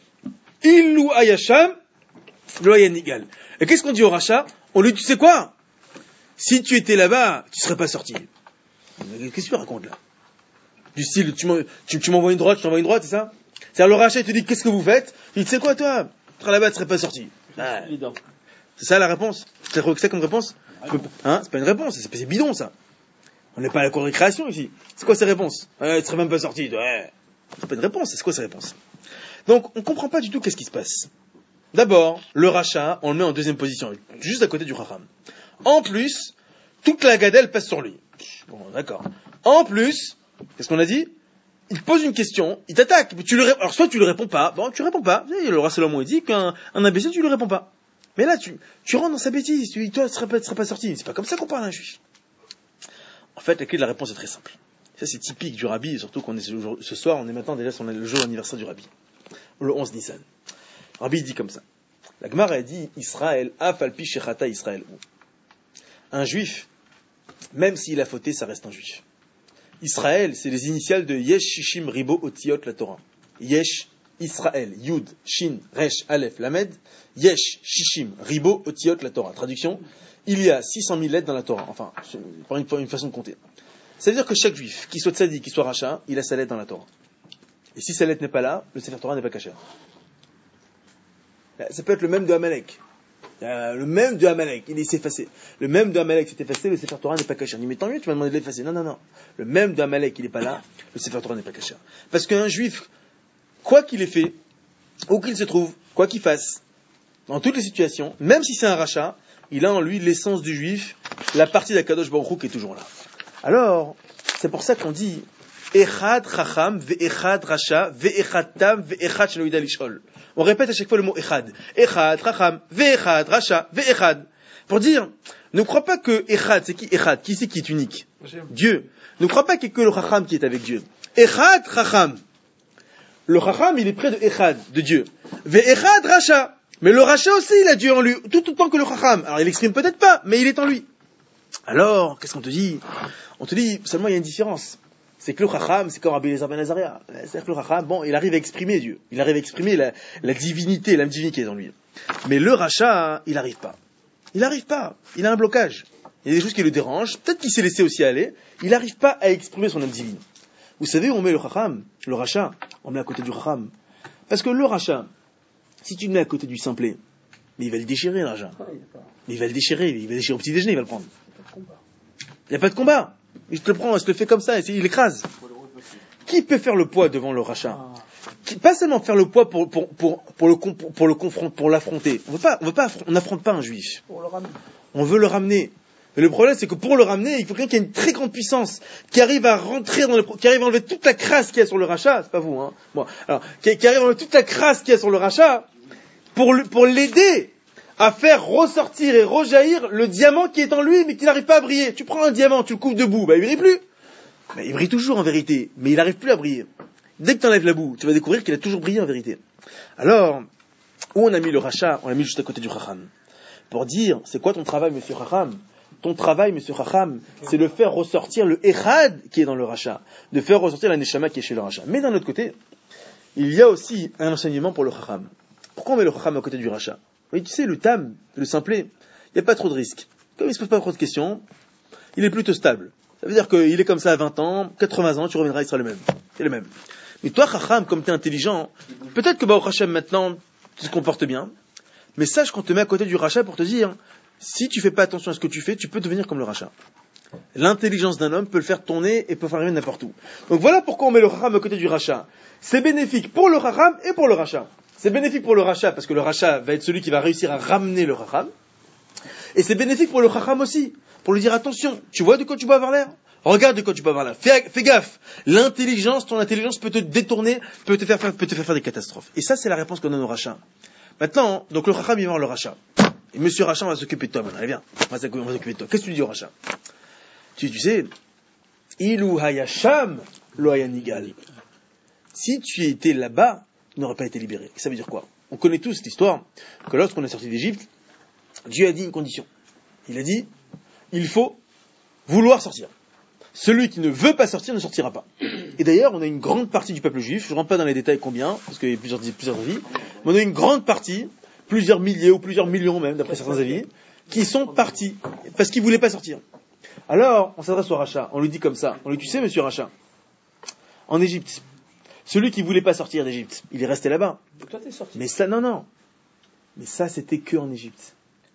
Speaker 1: Illou ayasham, lo ayanigal. Et qu'est-ce qu'on dit au Racha? On lui dit, tu sais quoi? Si tu étais là-bas, tu serais pas sorti. Qu'est-ce que tu racontes là? Du style, tu, m'en- tu, tu m'envoies une droite, je t'envoie une droite, c'est ça? C'est-à-dire le Racha, il te dit, qu'est-ce que vous faites? Il dit, tu sais quoi toi? Tu serais là-bas, tu serais pas sorti. Ah,
Speaker 3: Évident.
Speaker 1: c'est ça la réponse? C'est ça comme réponse? Je peux pas- Hein? C'est pas une réponse, c'est, c'est bidon ça. On n'est pas à la cour de récréation ici. C'est quoi ces réponses? Ouais, tu serais même pas sorti. Ouais. C'est pas une réponse, c'est quoi ces réponses? Donc, on comprend pas du tout qu'est-ce qui se passe. D'abord, le Racha, on le met en deuxième position, juste à côté du Chacham. En plus, toute la gadelle passe sur lui. Bon, d'accord. En plus, qu'est-ce qu'on a dit? Il pose une question, il t'attaque. Tu le ré... Alors, soit tu lui réponds pas, bon, tu réponds pas. Le Rav Salomon, il dit qu'un un imbécile, tu lui réponds pas. Mais là, tu, tu rentres dans sa bêtise. Tu dis, toi, tu serais pas, tu serais pas sorti. C'est pas comme ça qu'on parle à un juif. En fait, la clé de la réponse est très simple. Ça, c'est typique du Rabbi, et surtout qu'on est ce, jour, ce soir, on est maintenant déjà sur le jour anniversaire du Rabbi. Le onze Nissan. Le Rabbi dit comme ça. La Gemara a dit, Israël, afalpi shechata Israël. Un juif, même s'il a fauté, ça reste un juif. Israël, c'est les initiales de Yesh, Shishim, Ribo, Otiot, la Torah. Yesh, Israël, Yud, Shin, Resh, Aleph, Lamed. Yesh, Shishim, Ribo, Otiot, la Torah. Traduction, il y a six cent mille lettres dans la Torah. Enfin, par une, une façon de compter. Ça veut dire que chaque juif, qu'il soit tzaddik, qu'il soit rachat, il a sa lettre dans la Torah. Et si sa lettre n'est pas là, le Sefer Torah n'est pas caché. Ça peut être le même de Amalek. Euh, le même de Amalek, il s'est effacé. Le même de Amalek s'est effacé, le Sefer Torah n'est pas caché. On dit, mais tant mieux, tu m'as demandé de l'effacer. Non, non, non. Le même de Amalek, il n'est pas là, le Sefer Torah n'est pas caché. Parce qu'un juif, quoi qu'il ait fait, où qu'il se trouve, quoi qu'il fasse, dans toutes les situations, même si c'est un rachat, il a en lui l'essence du juif, la partie d'Akadosh Baruch Hu qui est toujours là. Alors, c'est pour ça qu'on dit Echad chacham ve'echad rasha ve'echad tam ve'echad shelo yida lishol. On répète à chaque fois le mot echad. Echad chacham ve'echad rasha ve'echad. Pour dire, ne crois pas que echad, c'est qui echad? Qui c'est qui est unique? Dieu. Ne crois pas qu'il y ait que le chacham qui est avec Dieu. Echad chacham. Le chacham, il est près de echad, de Dieu. Ve'echad rasha. Mais le rachat aussi, il a Dieu en lui, tout autant que le chacham. Alors il l'exprime peut-être pas, mais il est en lui. Alors, qu'est-ce qu'on te dit? On te dit, seulement il y a une différence. C'est que le chacham, c'est comme Rabbi Eliezer ben Azaria. C'est-à-dire que le chacham, bon, il arrive à exprimer Dieu. Il arrive à exprimer la, la divinité, l'âme divine qui est en lui. Mais le rachat, il n'arrive pas. Il n'arrive pas. Il a un blocage. Il y a des choses qui le dérangent. Peut-être qu'il s'est laissé aussi aller. Il n'arrive pas à exprimer son âme divine. Vous savez où on met le chacham, le rachat? On met à côté du chacham. Parce que le rachat, si tu le mets à côté du simplet, mais il va le déchirer, l'argent. Il va le déchirer, il va le déchirer au petit déjeuner, il va le prendre. Il n'y a pas de combat. Il te le prend, il se le fait comme ça, et il l'écrase. Qui peut faire le poids devant le rachat? Qui, pas seulement faire le poids pour, pour, pour, pour le, pour, pour le confronter, pour l'affronter. On veut pas, on veut pas, on n'affronte pas un juif. On veut le ramener. Mais le problème, c'est que pour le ramener, il faut quelqu'un qui a une très grande puissance, qui arrive à rentrer dans le, qui arrive à enlever toute la crasse qu'il y a sur le rachat. C'est pas vous, hein. Bon. Alors, qui, qui arrive à enlever toute la crasse qu'il y a sur le rachat, pour, le, pour l'aider à faire ressortir et rejaillir le diamant qui est en lui, mais qui n'arrive pas à briller. Tu prends un diamant, tu le couvres de boue, bah, il brille plus. Bah, il brille toujours en vérité, mais il n'arrive plus à briller. Dès que tu enlèves la boue, tu vas découvrir qu'il a toujours brillé en vérité. Alors, où on a mis le rachat? On l'a mis juste à côté du chacham. Pour dire, c'est quoi ton travail, monsieur chacham? Ton travail, monsieur chacham, c'est de faire ressortir le echad qui est dans le rachat, de faire ressortir la neshama qui est chez le rachat. Mais d'un autre côté, il y a aussi un enseignement pour le chacham. Pourquoi on met le chacham à côté du rachat? Oui, tu sais, le tam, le simplet, il n'y a pas trop de risques. Comme il ne se pose pas trop de questions, il est plutôt stable. Ça veut dire qu'il est comme ça à vingt ans, quatre-vingts ans, tu reviendras, il sera le même. C'est le même. Mais toi, chacham, comme tu es intelligent, peut-être que Baruch Hashem maintenant, tu te comportes bien, mais sache qu'on te met à côté du rachat pour te dire, si tu fais pas attention à ce que tu fais, tu peux devenir comme le rachat. L'intelligence d'un homme peut le faire tourner et peut faire arriver n'importe où. Donc voilà pourquoi on met le chacham à côté du rachat. C'est bénéfique pour le chacham et pour le rachat. C'est bénéfique pour le rachat parce que le rachat va être celui qui va réussir à ramener le chacham. Et c'est bénéfique pour le chacham aussi, pour lui dire attention, tu vois de quoi tu peux avoir l'air? Regarde de quoi tu peux avoir l'air. Fais, fais gaffe. L'intelligence, ton intelligence peut te détourner, peut te faire faire, peut te faire faire des catastrophes. Et ça, c'est la réponse qu'on donne au rachat. Maintenant, donc le chacham, il va voir le rachat. Et monsieur rachat, on va s'occuper de toi maintenant. Allez, viens. On va s'occuper de toi. Qu'est-ce que tu dis au rachat? Tu, tu sais, Ilou hayasham lo hayanigal. Si tu étais là-bas, tu n'aurais pas été libéré. Et ça veut dire quoi? On connaît tous cette histoire, que lorsqu'on est sorti d'Égypte, Dieu a dit une condition. Il a dit, il faut vouloir sortir. Celui qui ne veut pas sortir ne sortira pas. Et d'ailleurs, on a une grande partie du peuple juif, je ne rentre pas dans les détails combien, parce qu'il y a plusieurs, plusieurs avis, mais on a une grande partie, plusieurs milliers ou plusieurs millions même, d'après certains avis, qui sont partis, parce qu'ils ne voulaient pas sortir. Alors, on s'adresse au rachat, on lui dit comme ça, on lui dit, tu sais, monsieur rachat, en Égypte, celui qui ne voulait pas sortir d'Égypte, il est resté là-bas.
Speaker 3: Toi, t'es sorti.
Speaker 1: Mais ça, non, non. Mais ça, c'était que en Égypte.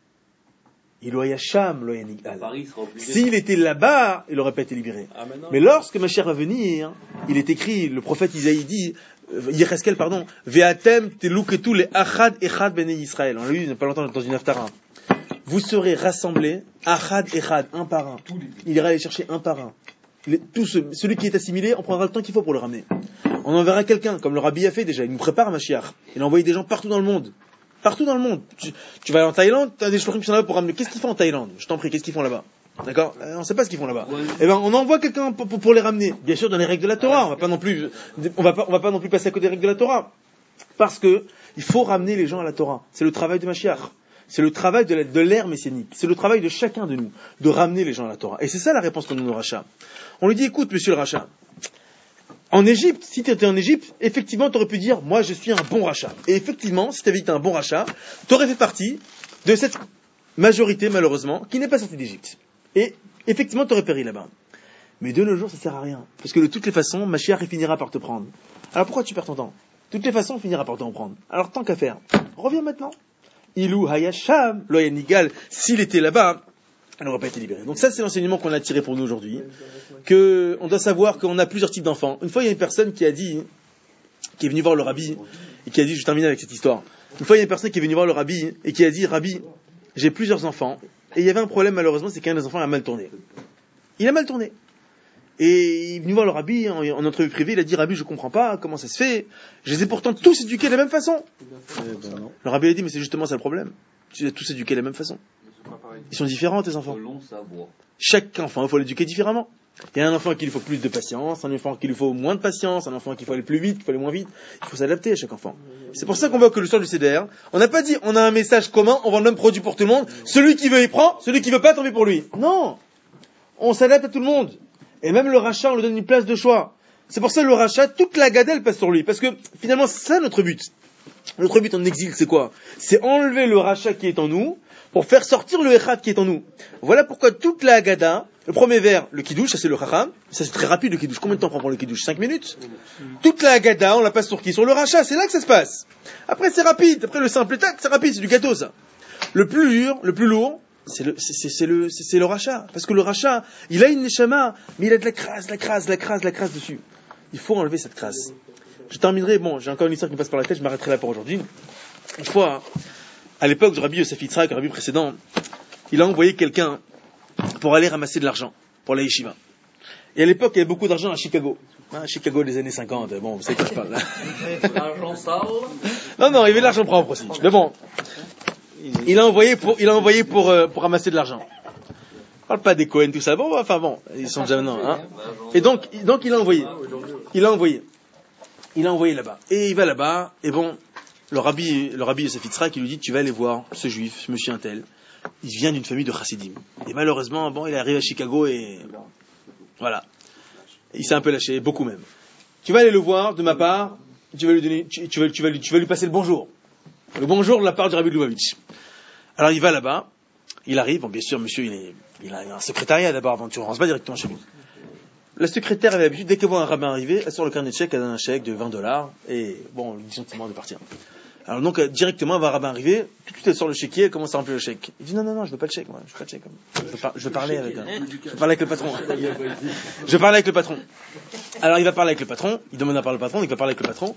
Speaker 1: Il loya Sham, loya Nigal. S'il était là-bas, il n'aurait pas été libéré. Ah, mais, mais lorsque Mashiach va venir, il est écrit, le prophète Isaïe dit, Yecheskel, pardon, Ve'atem teluketu le achad echad bnei Israël. On l'a lu il n'y a pas longtemps dans une haftara. Vous serez rassemblés, achad echad, un par un. Il ira aller chercher un par un. Les, tout ce, celui qui est assimilé, on prendra le temps qu'il faut pour le ramener. On enverra quelqu'un, comme le Rabbi a fait déjà, il nous prépare Mashiach. Il a envoyé des gens partout dans le monde. Partout dans le monde. Tu, tu vas en Thaïlande, tu as des shlochim qui sont là pour ramener. Qu'est-ce qu'ils font en Thaïlande? Je t'en prie, qu'est-ce qu'ils font là-bas? D'accord? On ne sait pas ce qu'ils font là-bas. Ouais. Eh ben, on envoie quelqu'un pour, pour, pour les ramener. Bien sûr, dans les règles de la Torah. On va pas non plus, on va pas, on va pas non plus passer à côté des règles de la Torah. Parce que, il faut ramener les gens à la Torah. C'est le travail de Mashiach. C'est le travail de, la, de l'ère messianique. C'est le travail de chacun de nous. De ramener les gens à la Torah. Et c'est ça la réponse qu'on donne au rachat. On lui dit, écoute, monsieur le rachat. En Égypte, si tu étais en Égypte, effectivement, tu aurais pu dire, moi, je suis un bon rachat. Et effectivement, si tu avais été un bon rachat, tu aurais fait partie de cette majorité, malheureusement, qui n'est pas sortie d'Égypte. Et effectivement, tu aurais péri là-bas. Mais de nos jours, ça sert à rien. Parce que de toutes les façons, Mashiach, il finira par te prendre. Alors pourquoi tu perds ton temps? De toutes les façons, il finira par te prendre. Alors tant qu'à faire, reviens maintenant. Ilou hayasham, lo yanigal, s'il était là-bas, elle n'aurait pas été libérée. Donc ça, c'est l'enseignement qu'on a tiré pour nous aujourd'hui. Que on doit savoir qu'on a plusieurs types d'enfants. Une fois, il y a une personne qui a dit, qui est venue voir le rabbi, et qui a dit, je termine avec cette histoire. Une fois, il y a une personne qui est venue voir le rabbi, et qui a dit, rabbi, j'ai plusieurs enfants, et il y avait un problème malheureusement, c'est qu'un des enfants a mal tourné. Il a mal tourné. Et il est venu voir le rabbi en, en entrevue privée, il a dit, Rabbi, je comprends pas, comment ça se fait? Je les ai pourtant tous éduqués de la même façon.
Speaker 2: Eh ben non.
Speaker 1: Le rabbi a dit, mais c'est justement ça le problème. Tu les as tous éduqués de la même façon. Ils sont différents, tes enfants. Chaque enfant, il faut l'éduquer différemment. Il y a un enfant qu'il faut plus de patience, un enfant qu'il faut moins de patience, un enfant qu'il faut aller plus vite, qu'il faut aller moins vite. Il faut s'adapter à chaque enfant. C'est pour ça qu'on voit que le soir du C D R, on n'a pas dit, on a un message commun, on vend le même produit pour tout le monde. Celui qui veut, il prend. Celui qui veut pas, tant pis pour lui. Non. On s'adapte à tout le monde. Et même le rachat, on lui donne une place de choix. C'est pour ça que le rachat, toute la gadelle passe sur lui. Parce que finalement, c'est ça notre but. Notre but en exil, c'est quoi? C'est enlever le rachat qui est en nous pour faire sortir le echad qui est en nous. Voilà pourquoi toute la Haggadah, le premier vers, le kiddush, ça c'est le chacham. Ça c'est très rapide le kiddush. Combien de temps prend pour le kiddush? Cinq minutes. Toute la Haggadah, on la passe sur qui? Sur le rachat. C'est là que ça se passe. Après c'est rapide. Après le simple tac, c'est rapide. C'est du gâteau ça. Le plus dur, le plus lourd, c'est le, c'est, c'est, c'est le, c'est, c'est le rachat. Parce que le rachat, il a une neshama, mais il a de la crasse, la crasse, la crasse, la crasse dessus. Il faut enlever cette crasse. Je terminerai, bon, j'ai encore une histoire qui me passe par la tête, je m'arrêterai là pour aujourd'hui. Une fois, à l'époque du Rabbi Yosef Yitzhak, le Rabbi précédent, il a envoyé quelqu'un pour aller ramasser de l'argent pour la yeshiva. Et à l'époque, il y avait beaucoup d'argent à Chicago. Hein, Chicago des années cinquante, bon, vous savez quoi je parle là.
Speaker 6: L'argent sale.
Speaker 1: Non, non, il y avait de l'argent propre aussi. Mais bon, il a envoyé pour, il a envoyé pour, euh, pour ramasser de l'argent. On parle pas des Cohen, tout ça. Bon, enfin bon, ils sont déjà maintenant. Hein. Et donc, donc il a envoyé. Il a envoyé. Il a envoyé là-bas. Et il va là-bas, et bon, le rabbi, le rabbi Yosef Yitzhak, il lui dit, tu vas aller voir ce juif, ce monsieur untel. Il vient d'une famille de chassidim. Et malheureusement, bon, il est arrivé à Chicago et, voilà. Il s'est un peu lâché, beaucoup même. Tu vas aller le voir, de ma part, tu vas lui donner, tu, tu vas, tu vas lui, tu vas lui passer le bonjour. Le bonjour de la part du rabbi de Lubavitch. Alors il va là-bas, il arrive, bon, bien sûr, monsieur, il est, il a un secrétariat d'abord avant, tu ne rentres pas directement chez lui. La secrétaire avait l'habitude, dès qu'elle voit un rabbin arriver, elle sort le carnet de chèque, elle donne un chèque de vingt dollars, et bon, elle dit gentiment de partir. Alors donc, directement, elle voit un rabbin arriver, tout de suite elle sort le chéquier, elle commence à remplir le chèque. Il dit non, non, non, je veux pas le chèque, moi, je veux pas le chèque. Je veux, par- je veux parler avec, un... je veux parler avec le patron. Je veux parler avec le patron. Alors il va parler avec le patron, il demande à parler au patron, il va parler avec le patron,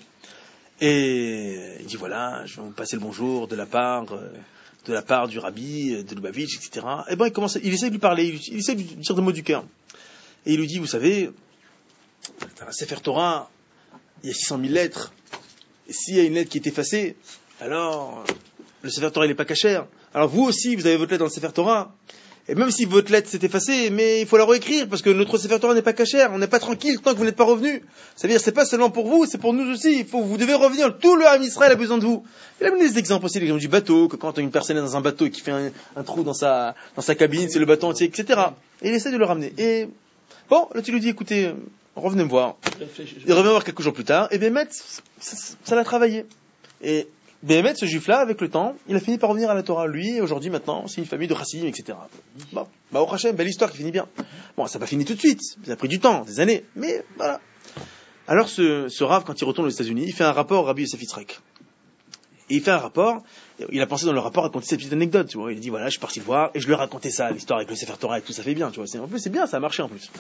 Speaker 1: et il dit voilà, je vais vous passer le bonjour de la part, de la part du rabbi, de Lubavitch, et cetera. Et bon, il commence, il essaie de lui parler, il, il essaie de lui dire des mots du cœur. Et il lui dit, vous savez, dans la Sefer Torah, il y a six cent mille lettres. Et s'il y a une lettre qui est effacée, alors le Sefer Torah il n'est pas cachère. Alors vous aussi, vous avez votre lettre dans le Sefer Torah. Et même si votre lettre s'est effacée, mais il faut la réécrire, parce que notre Sefer Torah n'est pas cachère. On n'est pas tranquille tant que vous n'êtes pas revenu. C'est-à-dire, c'est pas seulement pour vous, c'est pour nous aussi. Il faut, vous devez revenir. Tout le Ham Israël a besoin de vous. Il a donné des exemples aussi, l'exemple du bateau, que quand une personne est dans un bateau et qui fait un, un trou dans sa, dans sa cabine, c'est le bateau entier, et cetera. Et il essaie de le ramener. Et bon, là tu lui dis, écoutez, revenez me voir. Il revient me voir quelques jours plus tard, et Béhémet, ça, ça l'a travaillé. Et Béhémet, ce juif-là, avec le temps, il a fini par revenir à la Torah. Lui, et aujourd'hui, maintenant, c'est une famille de chassidim, et cetera. Bon, bah, au Hachem, belle histoire qui finit bien. Bon, ça n'a pas fini tout de suite, ça a pris du temps, des années, mais voilà. Alors ce, ce Rav, quand il retourne aux États-Unis, il fait un rapport au Rabbi Yosef Yitzhak. Et il fait un rapport, il a pensé dans le rapport à raconter cette petite anecdote, tu vois. Il a dit, voilà, je suis parti le voir, et je lui ai raconté ça, l'histoire avec le Sefer Torah et tout, ça fait bien, tu vois. C'est, en plus, c'est bien, ça a marché en plus.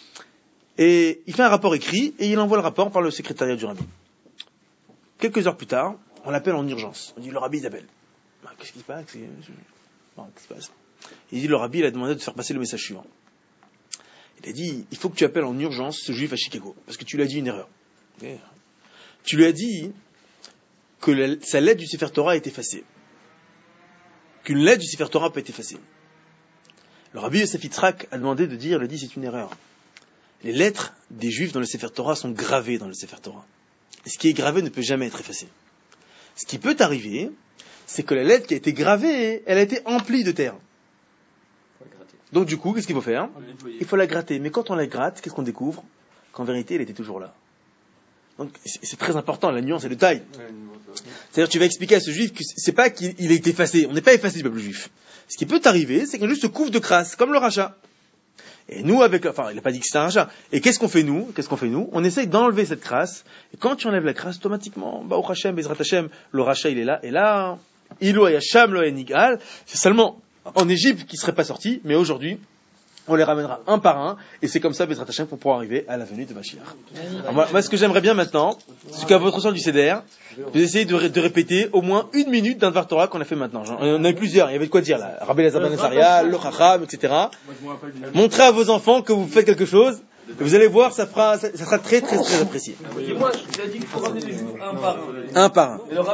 Speaker 1: Et il fait un rapport écrit, et il envoie le rapport par le secrétariat du Rabbi. Quelques heures plus tard, on l'appelle en urgence. On dit, le Rabbi, il appelle. Bah, qu'est-ce qui se passe? Bon, qu'est-ce qui se passe? Il dit, le Rabbi, il a demandé de faire passer le message suivant. Il a dit, il faut que tu appelles en urgence ce juif à Chicago, parce que tu lui as dit une erreur. Okay. Tu lui as dit que la, sa lettre du Sefer Torah est effacée. Qu'une lettre du Sefer Torah peut être effacée. Le Rabbi Yosef Yitzhak a demandé de dire, il a dit, c'est une erreur. Les lettres des Juifs dans le Sefer Torah sont gravées dans le Sefer Torah. Et ce qui est gravé ne peut jamais être effacé. Ce qui peut arriver, c'est que la lettre qui a été gravée, elle a été emplie de terre. Donc du coup, qu'est-ce qu'il faut faire? Il faut la gratter. Mais quand on la gratte, qu'est-ce qu'on découvre? Qu'en vérité, elle était toujours là. Donc c'est très important, la nuance et le détail. C'est-à-dire, tu vas expliquer à ce juif que c'est pas qu'il est effacé. On n'est pas effacé du peuple juif. Ce qui peut arriver, c'est qu'un juif se couvre de crasse, comme le rachat. Et nous, avec, enfin, il n'a pas dit que c'était un rachat. Et qu'est-ce qu'on fait nous? Qu'est-ce qu'on fait nous? On essaye d'enlever cette crasse. Et quand tu enlèves la crasse, automatiquement, bah, au Hachem, Bezrat Hashem, le rachat, il est là. Et là, Ilo Hayasham, lo Nigal. C'est seulement en Égypte qui ne serait pas sorti, mais aujourd'hui, on les ramènera un par un, et c'est comme ça, Bezrat Hashem, qu'on pourra arriver à la venue de Mashiach. Alors moi, moi, ce que j'aimerais bien maintenant, c'est qu'à votre soir du C D R, vous essayez de, ré- de répéter au moins une minute d'un Dvar Torah qu'on a fait maintenant. Genre, on en a eu plusieurs, il y avait de quoi dire là. Rabbi Elazar ben Azaria, le Chacham, et cetera. Montrez à vos enfants que vous faites quelque chose, Et vous allez voir, ça, fera, ça, ça sera très très très apprécié.
Speaker 6: Dis-moi, tu as dit qu'il faut ramener les juifs un par un.
Speaker 1: Un par un.
Speaker 6: Et le